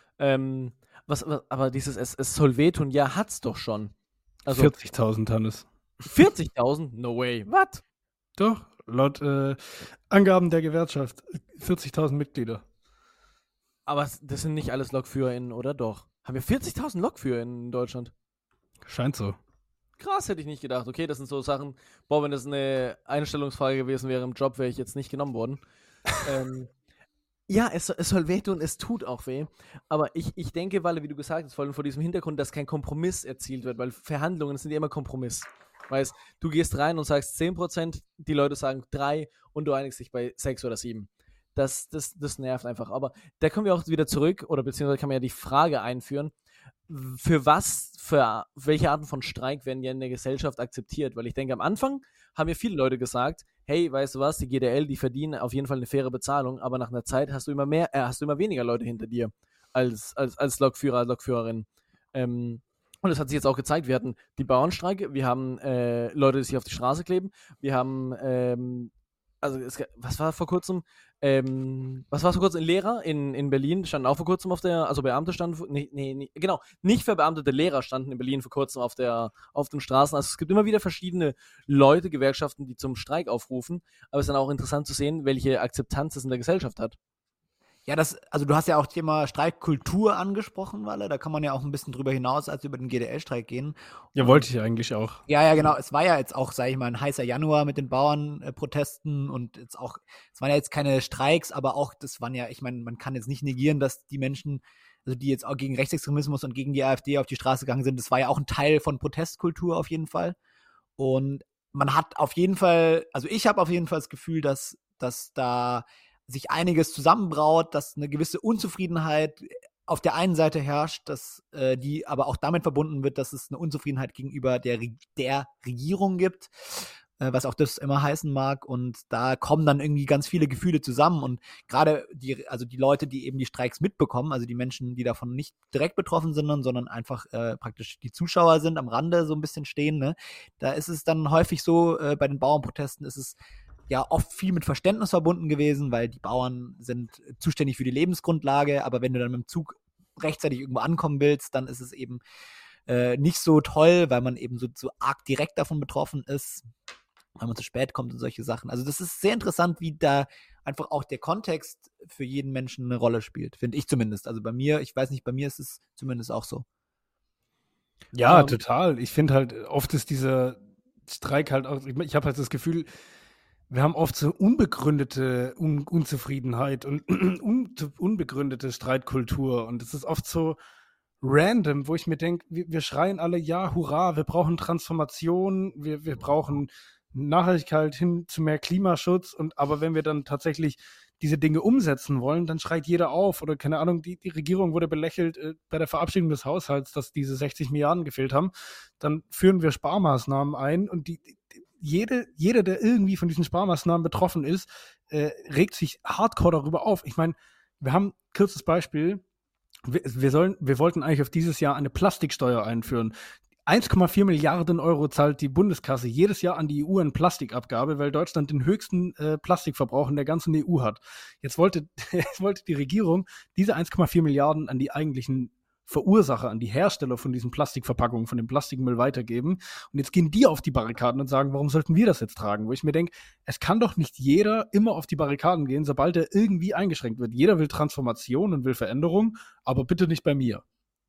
Aber dieses es soll wehtun, ja, hat's doch schon. Also 40.000, Hannes. 40.000? No way. Was? Doch, laut Angaben der Gewerkschaft. 40.000 Mitglieder. Aber das sind nicht alles LokführerInnen, oder doch? Haben wir 40.000 LokführerInnen in Deutschland? Scheint so. Krass, hätte ich nicht gedacht. Okay, das sind so Sachen, boah, wenn das eine Einstellungsfrage gewesen wäre im Job, wäre ich jetzt nicht genommen worden. Ja, es soll wehtun, es tut auch weh. Aber ich denke, weil, wie du gesagt hast, vor allem vor diesem Hintergrund, dass kein Kompromiss erzielt wird, weil Verhandlungen sind ja immer Kompromiss. Weißt, du gehst rein und sagst 10%, die Leute sagen 3 und du einigst dich bei 6 oder 7. Das nervt einfach. Aber da kommen wir auch wieder zurück, oder beziehungsweise kann man ja die Frage einführen, für welche Arten von Streik werden ja in der Gesellschaft akzeptiert? Weil ich denke, am Anfang haben ja viele Leute gesagt, hey, weißt du was, die GDL, die verdienen auf jeden Fall eine faire Bezahlung, aber nach einer Zeit hast du immer weniger Leute hinter dir als Lokführer, als Lokführerin. Und das hat sich jetzt auch gezeigt. Wir hatten die Bauernstreik, wir haben Leute, die sich auf die Straße kleben, wir haben was war vor kurzem? Lehrer in Berlin standen auch vor kurzem Beamte standen, nicht verbeamtete Lehrer standen in Berlin vor kurzem auf den Straßen. Also es gibt immer wieder verschiedene Leute, Gewerkschaften, die zum Streik aufrufen, aber es ist dann auch interessant zu sehen, welche Akzeptanz es in der Gesellschaft hat. Ja, also du hast ja auch Thema Streikkultur angesprochen, Walle. Da kann man ja auch ein bisschen drüber hinaus als über den GDL-Streik gehen. Ja, wollte ich eigentlich auch. Ja, genau. Es war ja jetzt auch, sage ich mal, ein heißer Januar mit den Bauernprotesten und es waren ja jetzt keine Streiks, aber auch, das waren ja, ich meine, man kann jetzt nicht negieren, dass die Menschen, also die jetzt auch gegen Rechtsextremismus und gegen die AfD auf die Straße gegangen sind, das war ja auch ein Teil von Protestkultur auf jeden Fall. Und man hat auf jeden Fall, also ich habe auf jeden Fall das Gefühl, dass da sich einiges zusammenbraut, dass eine gewisse Unzufriedenheit auf der einen Seite herrscht, dass die aber auch damit verbunden wird, dass es eine Unzufriedenheit gegenüber der Regierung gibt, was auch das immer heißen mag. Und da kommen dann irgendwie ganz viele Gefühle zusammen. Und gerade die Leute, die eben die Streiks mitbekommen, also die Menschen, die davon nicht direkt betroffen sind, sondern einfach praktisch die Zuschauer sind, am Rande so ein bisschen stehen, ne? Da ist es dann häufig so, bei den Bauernprotesten ist es ja oft viel mit Verständnis verbunden gewesen, weil die Bauern sind zuständig für die Lebensgrundlage, aber wenn du dann mit dem Zug rechtzeitig irgendwo ankommen willst, dann ist es eben nicht so toll, weil man eben so arg direkt davon betroffen ist, weil man zu spät kommt und solche Sachen. Also das ist sehr interessant, wie da einfach auch der Kontext für jeden Menschen eine Rolle spielt, finde ich zumindest. Also bei mir, ich weiß nicht, bei mir ist es zumindest auch so. Ja, total. Ich finde halt, oft ist dieser Streik halt auch, ich habe halt das Gefühl, wir haben oft so unbegründete Unzufriedenheit und unbegründete Streitkultur. Und es ist oft so random, wo ich mir denke, wir schreien alle, ja, hurra, wir brauchen Transformation, wir brauchen Nachhaltigkeit hin zu mehr Klimaschutz. Aber wenn wir dann tatsächlich diese Dinge umsetzen wollen, dann schreit jeder auf. Oder keine Ahnung, die Regierung wurde belächelt bei der Verabschiedung des Haushalts, dass diese 60 Milliarden gefehlt haben. Dann führen wir Sparmaßnahmen ein und jeder, der irgendwie von diesen Sparmaßnahmen betroffen ist, regt sich hardcore darüber auf. Ich meine, wir haben, kurzes Beispiel, wir wollten eigentlich auf dieses Jahr eine Plastiksteuer einführen. 1,4 Milliarden Euro zahlt die Bundeskasse jedes Jahr an die EU an Plastikabgabe, weil Deutschland den höchsten Plastikverbrauch in der ganzen EU hat. Jetzt wollte die Regierung diese 1,4 Milliarden an die eigentlichen Verursacher, an die Hersteller von diesen Plastikverpackungen, von dem Plastikmüll weitergeben. Und jetzt gehen die auf die Barrikaden und sagen, warum sollten wir das jetzt tragen? Wo ich mir denke, es kann doch nicht jeder immer auf die Barrikaden gehen, sobald er irgendwie eingeschränkt wird. Jeder will Transformation und will Veränderung, aber bitte nicht bei mir.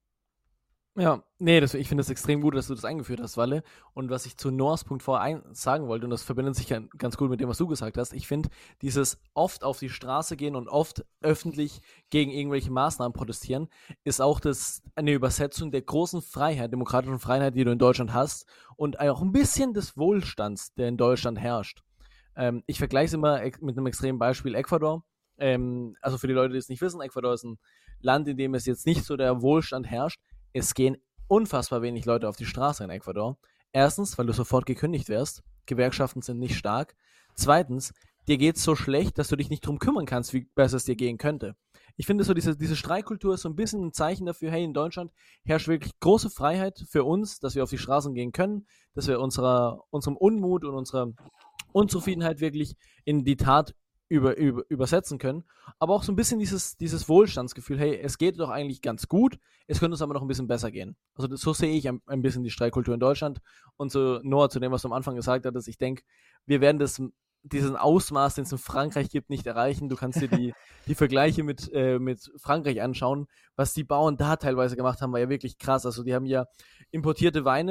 Ja, nee, ich finde es extrem gut, dass du das eingeführt hast, Walle. Und was ich zu Noahs Punkt vorher sagen wollte, und das verbindet sich ganz gut mit dem, was du gesagt hast, ich finde, dieses oft auf die Straße gehen und oft öffentlich gegen irgendwelche Maßnahmen protestieren, ist auch eine Übersetzung der großen Freiheit, demokratischen Freiheit, die du in Deutschland hast und auch ein bisschen des Wohlstands, der in Deutschland herrscht. Ich vergleiche es immer mit einem extremen Beispiel Ecuador. Also für die Leute, die es nicht wissen, Ecuador ist ein Land, in dem es jetzt nicht so der Wohlstand herrscht. Es gehen unfassbar wenig Leute auf die Straße in Ecuador. Erstens, weil du sofort gekündigt wirst. Gewerkschaften sind nicht stark. Zweitens, dir geht es so schlecht, dass du dich nicht drum kümmern kannst, wie besser es dir gehen könnte. Ich finde so, diese Streikkultur ist so ein bisschen ein Zeichen dafür, hey, in Deutschland herrscht wirklich große Freiheit für uns, dass wir auf die Straßen gehen können, dass wir unserem Unmut und unserer Unzufriedenheit wirklich in die Tat übersetzen können, aber auch so ein bisschen dieses Wohlstandsgefühl, hey, es geht doch eigentlich ganz gut, es könnte uns aber noch ein bisschen besser gehen. Also so sehe ich ein bisschen die Streikkultur in Deutschland und so, Noah, zu dem, was du am Anfang gesagt hattest, ich denke, wir werden diesen Ausmaß, den es in Frankreich gibt, nicht erreichen. Du kannst dir die Vergleiche mit Frankreich anschauen. Was die Bauern da teilweise gemacht haben, war ja wirklich krass. Also die haben ja importierte Weine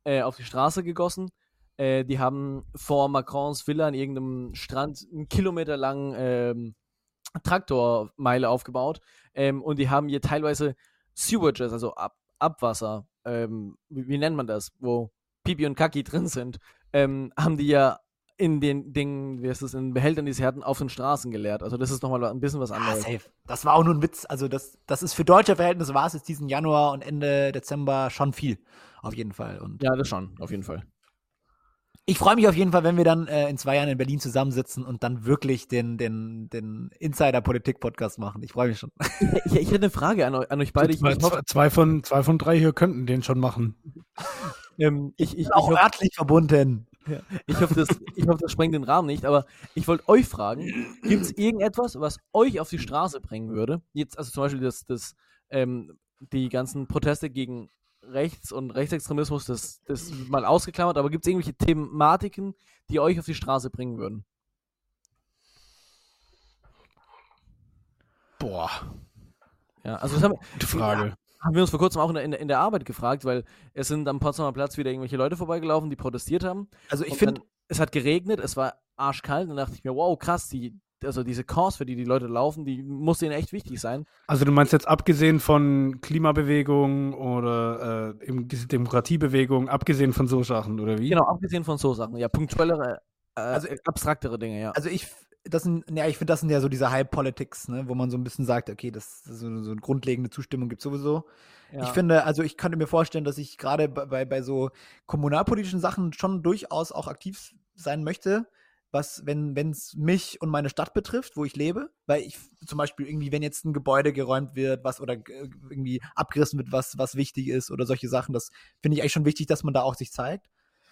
auf die Straße gegossen. Die haben vor Macrons Villa an irgendeinem Strand 1 Kilometer lang Traktormeile aufgebaut. Und die haben hier teilweise Sewages, also Abwasser, wie nennt man das, wo Pipi und Kaki drin sind, haben die ja in den Dingen, wie heißt das, in Behältern, die sie hatten, auf den Straßen geleert. Also das ist nochmal ein bisschen was anderes. Safe. Das war auch nur ein Witz. Also das ist für deutsche Verhältnisse, war es jetzt diesen Januar und Ende Dezember schon viel. Auf jeden Fall. Und Ja, das schon, auf jeden Fall. ich freue mich auf jeden Fall, wenn wir dann in 2 Jahren in Berlin zusammensitzen und dann wirklich den Insider-Politik-Podcast machen. Ich freue mich schon. Ich hätte eine Frage an euch beide. Ich hoffe, Zwei von 3 hier könnten den schon machen. ich Auch hoffe, örtlich verbunden. ich hoffe, das sprengt den Rahmen nicht, aber ich wollte euch fragen, gibt es irgendetwas, was euch auf die Straße bringen würde? Jetzt, also zum Beispiel die ganzen Proteste gegen Rechts- und Rechtsextremismus, das mal ausgeklammert, aber gibt es irgendwelche Thematiken, die euch auf die Straße bringen würden? Boah, Ja, also das haben gute Frage. wir uns vor kurzem auch in der Arbeit gefragt, weil es sind am Potsdamer Platz wieder irgendwelche Leute vorbeigelaufen, die protestiert haben. Also ich Und finde, dann, es hat geregnet, es war arschkalt und dann dachte ich mir, wow, krass, diese Cause, für die Leute laufen, die muss denen echt wichtig sein. Also du meinst jetzt abgesehen von Klimabewegung oder Demokratiebewegung, abgesehen von so Sachen, oder wie? Genau, abgesehen von so Sachen. Ja, punktuellere, Also- abstraktere Dinge, ja. also ich finde, das sind ja so diese High-Politics, ne, wo man so ein bisschen sagt, okay, das so eine grundlegende Zustimmung gibt sowieso. Ja. Ich finde, also ich könnte mir vorstellen, dass ich gerade bei so kommunalpolitischen Sachen schon durchaus auch aktiv sein möchte, wenn es mich und meine Stadt betrifft, wo ich lebe, weil ich zum Beispiel irgendwie, wenn jetzt ein Gebäude geräumt wird, oder irgendwie abgerissen wird, was wichtig ist oder solche Sachen, das finde ich eigentlich schon wichtig, dass man da auch sich zeigt.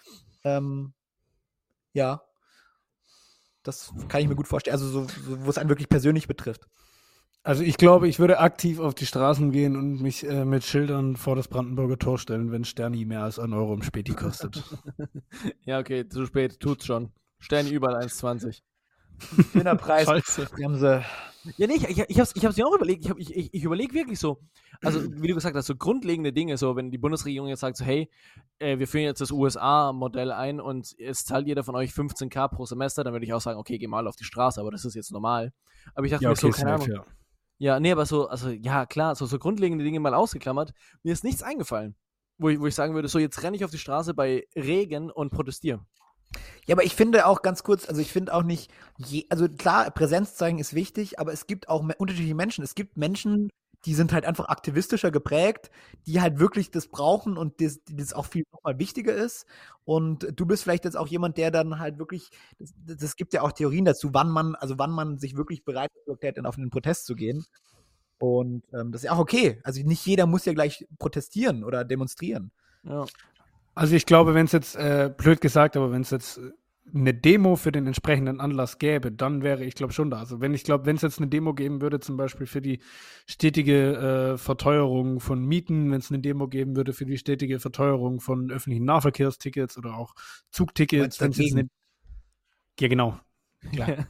Ja, das kann ich mir gut vorstellen, also so wo es einen wirklich persönlich betrifft. Also ich glaube, ich würde aktiv auf die Straßen gehen und mich mit Schildern vor das Brandenburger Tor stellen, wenn Sterni mehr als 1 Euro im Späti kostet. Ja, okay, zu spät, tut's schon. Stellen überall 1,20. Gewinnerpreis. Scheiße. Die haben sie. Ja, nee, ich hab's mir auch überlegt. Ich überlege wirklich so, also wie du gesagt hast, so grundlegende Dinge, so wenn die Bundesregierung jetzt sagt, so hey, wir führen jetzt das USA-Modell ein und es zahlt jeder von euch 15.000 pro Semester, dann würde ich auch sagen, okay, geh mal auf die Straße, aber das ist jetzt normal. Aber ich dachte Ja, mir so, okay, keine safe, Ahnung. ja. Ja, nee, aber so, also ja, klar, so grundlegende Dinge mal ausgeklammert, mir ist nichts eingefallen, wo ich sagen würde, so jetzt renne ich auf die Straße bei Regen und protestiere. Ja, aber ich finde auch ganz kurz, also ich finde auch nicht, also klar, Präsenz zeigen ist wichtig, aber es gibt auch unterschiedliche Menschen. Es gibt Menschen, die sind halt einfach aktivistischer geprägt, die halt wirklich das brauchen und das auch viel nochmal wichtiger ist. Und du bist vielleicht jetzt auch jemand, der dann halt wirklich, das gibt ja auch Theorien dazu, wann man sich wirklich bereit erklärt, auf einen Protest zu gehen. Und das ist ja auch okay. Also nicht jeder muss ja gleich protestieren oder demonstrieren. Ja. Also ich glaube, wenn es jetzt, blöd gesagt, aber wenn es jetzt eine Demo für den entsprechenden Anlass gäbe, dann wäre ich glaube schon da. Also wenn es jetzt eine Demo geben würde, zum Beispiel für die stetige Verteuerung von Mieten, wenn es eine Demo geben würde für die stetige Verteuerung von öffentlichen Nahverkehrstickets oder auch Zugtickets, wenn es jetzt eine... Ja, genau. Klar.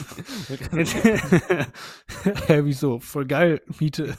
Wieso? Voll geil, Miete.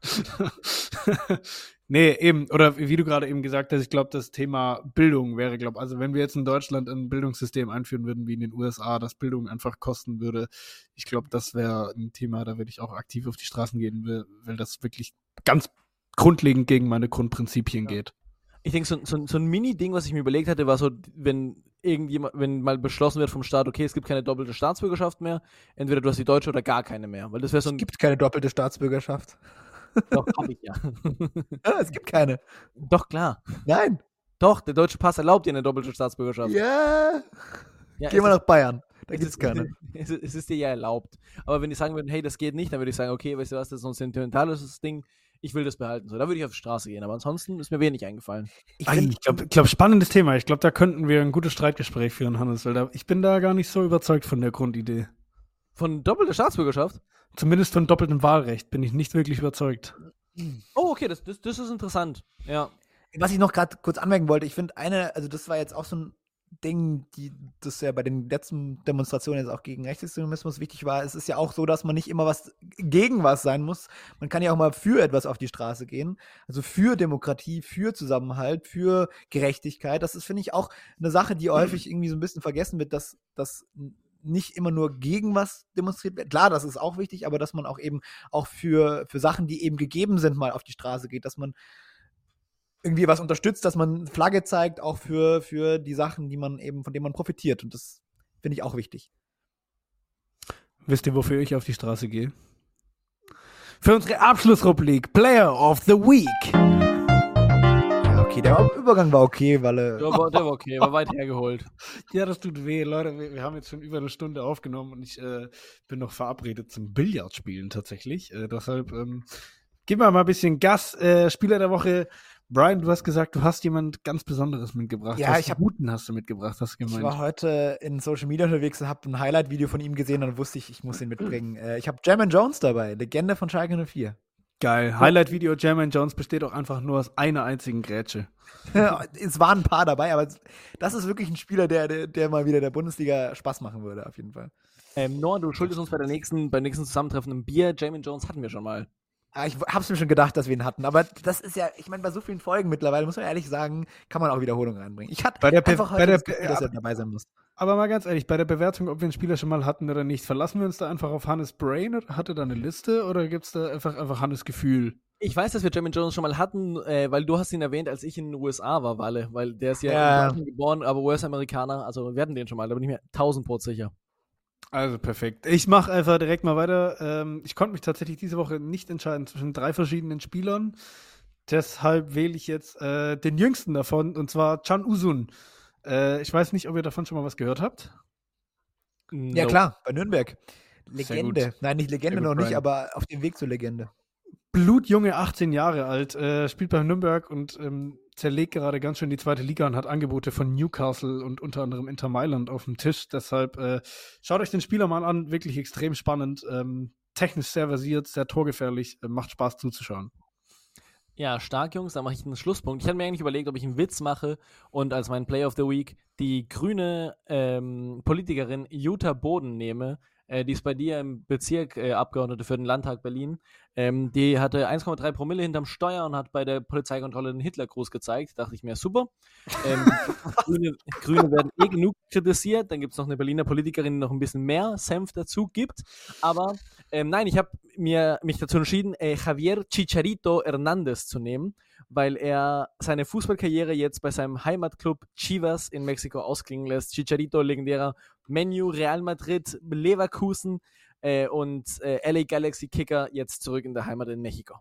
Nee, eben, oder wie du gerade eben gesagt hast, ich glaube, das Thema Bildung wäre, also wenn wir jetzt in Deutschland ein Bildungssystem einführen würden, wie in den USA, das Bildung einfach kosten würde, ich glaube, das wäre ein Thema, da würde ich auch aktiv auf die Straßen gehen, weil das wirklich ganz grundlegend gegen meine Grundprinzipien geht. Ich denke, so ein Mini-Ding, was ich mir überlegt hatte, war so, wenn mal beschlossen wird vom Staat, okay, es gibt keine doppelte Staatsbürgerschaft mehr, entweder du hast die deutsche oder gar keine mehr, weil das wäre so Es ein... gibt keine doppelte Staatsbürgerschaft. Doch, hab ich ja. Ja, es gibt keine. Doch, klar. Nein. Doch, der deutsche Pass erlaubt dir eine doppelte Staatsbürgerschaft. Ja. Ja, Geh mal nach Bayern. Da es gibt's ist- keine. Es ist dir ja erlaubt. Aber wenn die sagen würden, hey, das geht nicht, dann würde ich sagen, okay, weißt du was, das ist so ein sentimentales Ding, ich will das behalten. So, da würde ich auf die Straße gehen. Aber ansonsten ist mir wenig eingefallen. Ich Ich finde, glaube, spannendes Thema. Ich glaube, da könnten wir ein gutes Streitgespräch führen, Hannes, weil ich bin da gar nicht so überzeugt von der Grundidee. Von doppelter Staatsbürgerschaft? Zumindest von doppeltem Wahlrecht bin ich nicht wirklich überzeugt. Oh, okay, das ist interessant. Ja. was ich noch gerade kurz anmerken wollte, ich finde also das war jetzt auch so Ding, das ja bei den letzten Demonstrationen jetzt auch gegen Rechtsextremismus wichtig war, es ist ja auch so, dass man nicht immer was gegen was sein muss. Man kann ja auch mal für etwas auf die Straße gehen. Also für Demokratie, für Zusammenhalt, für Gerechtigkeit. Das ist, finde ich, auch eine Sache, die häufig irgendwie so ein bisschen vergessen wird, dass nicht immer nur gegen was demonstriert wird. Klar, das ist auch wichtig, aber dass man auch eben auch für Sachen, die eben gegeben sind, mal auf die Straße geht, dass man irgendwie was unterstützt, dass man Flagge zeigt, auch für die Sachen, von denen man profitiert. Und das finde ich auch wichtig. Wisst ihr, wofür ich auf die Straße gehe? Für unsere Abschlussrubrik Player of the Week. Ja, okay, der Übergang war okay, weil Der war okay, war weit hergeholt. Ja, das tut weh, Leute. Wir haben jetzt schon über eine Stunde aufgenommen und ich bin noch verabredet zum Billardspielen tatsächlich. Deshalb geben wir mal ein bisschen Gas. Spieler der Woche. Brian, du hast gesagt, du hast jemand ganz Besonderes mitgebracht. Ja, ich habe Guten hast du mitgebracht, hast du gemeint. Ich war heute in Social Media unterwegs und habe ein Highlight-Video von ihm gesehen und wusste ich muss ihn mitbringen. Ich habe Jermaine Jones dabei, Legende von Schalke 04. Geil. Highlight-Video Jermaine Jones besteht auch einfach nur aus einer einzigen Grätsche. Es waren ein paar dabei, aber das ist wirklich ein Spieler, der mal wieder der Bundesliga Spaß machen würde, auf jeden Fall. Noah, du schuldest uns beim nächsten Zusammentreffen ein Bier. Jermaine Jones hatten wir schon mal. Ich hab's mir schon gedacht, dass wir ihn hatten, aber das ist ja, ich meine, bei so vielen Folgen mittlerweile, muss man ehrlich sagen, kann man auch Wiederholung reinbringen. Ich hatte einfach heute das Gefühl, dass er dabei sein muss. Aber mal ganz ehrlich, bei der Bewertung, ob wir einen Spieler schon mal hatten oder nicht, verlassen wir uns da einfach auf Hannes Brain? Hat er da eine Liste oder gibt es da einfach Hannes Gefühl? Ich weiß, dass wir Jermaine Jones schon mal hatten, weil du hast ihn erwähnt, als ich in den USA war, Walle, weil der ist ja in Deutschland geboren, aber US-Amerikaner, also wir hatten den schon mal, da bin ich mir 1000% sicher. Also perfekt. Ich mache einfach direkt mal weiter. Ich konnte mich tatsächlich diese Woche nicht entscheiden zwischen 3 verschiedenen Spielern. Deshalb wähle ich jetzt den jüngsten davon, und zwar Can Uzun. Ich weiß nicht, ob ihr davon schon mal was gehört habt. Ja, klar, bei Nürnberg. Legende. Nein, nicht Legende noch nicht, aber auf dem Weg zur Legende. Blutjunge, 18 Jahre alt, spielt bei Nürnberg und zerlegt gerade ganz schön die zweite Liga und hat Angebote von Newcastle und unter anderem Inter Mailand auf dem Tisch. Deshalb schaut euch den Spieler mal an, wirklich extrem spannend, technisch sehr versiert, sehr torgefährlich, macht Spaß zuzuschauen. Ja, stark, Jungs, da mache ich einen Schlusspunkt. Ich hatte mir eigentlich überlegt, ob ich einen Witz mache und als meinen Player of the Week die grüne Politikerin Jutta Boden nehme. Die ist bei dir im Bezirk Abgeordnete für den Landtag Berlin. Die hatte 1,3 Promille hinterm Steuer und hat bei der Polizeikontrolle den Hitlergruß gezeigt. Dachte ich mir, super. Grüne werden genug kritisiert. Dann gibt es noch eine Berliner Politikerin, die noch ein bisschen mehr Senf dazu gibt. Aber nein, ich habe mich dazu entschieden, Javier Chicharito Hernández zu nehmen, weil er seine Fußballkarriere jetzt bei seinem Heimatclub Chivas in Mexiko ausklingen lässt. Chicharito, legendärer Menu, Real Madrid, Leverkusen und LA Galaxy Kicker, jetzt zurück in der Heimat in Mexiko.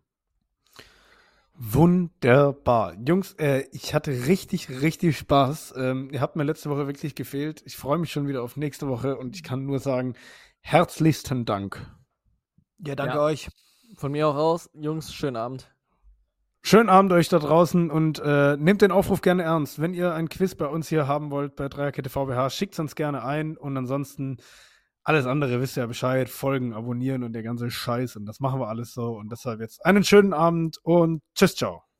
Wunderbar. Jungs, ich hatte richtig, richtig Spaß. Ihr habt mir letzte Woche wirklich gefehlt. Ich freue mich schon wieder auf nächste Woche und ich kann nur sagen, herzlichsten Dank. Ja, danke euch. Von mir auch raus. Jungs, schönen Abend. Schönen Abend euch da draußen und nehmt den Aufruf gerne ernst. Wenn ihr ein Quiz bei uns hier haben wollt, bei Dreierkette VBH, schickt es uns gerne ein und ansonsten alles andere wisst ihr ja Bescheid, folgen, abonnieren und der ganze Scheiß und das machen wir alles so und deshalb jetzt einen schönen Abend und tschüss, ciao.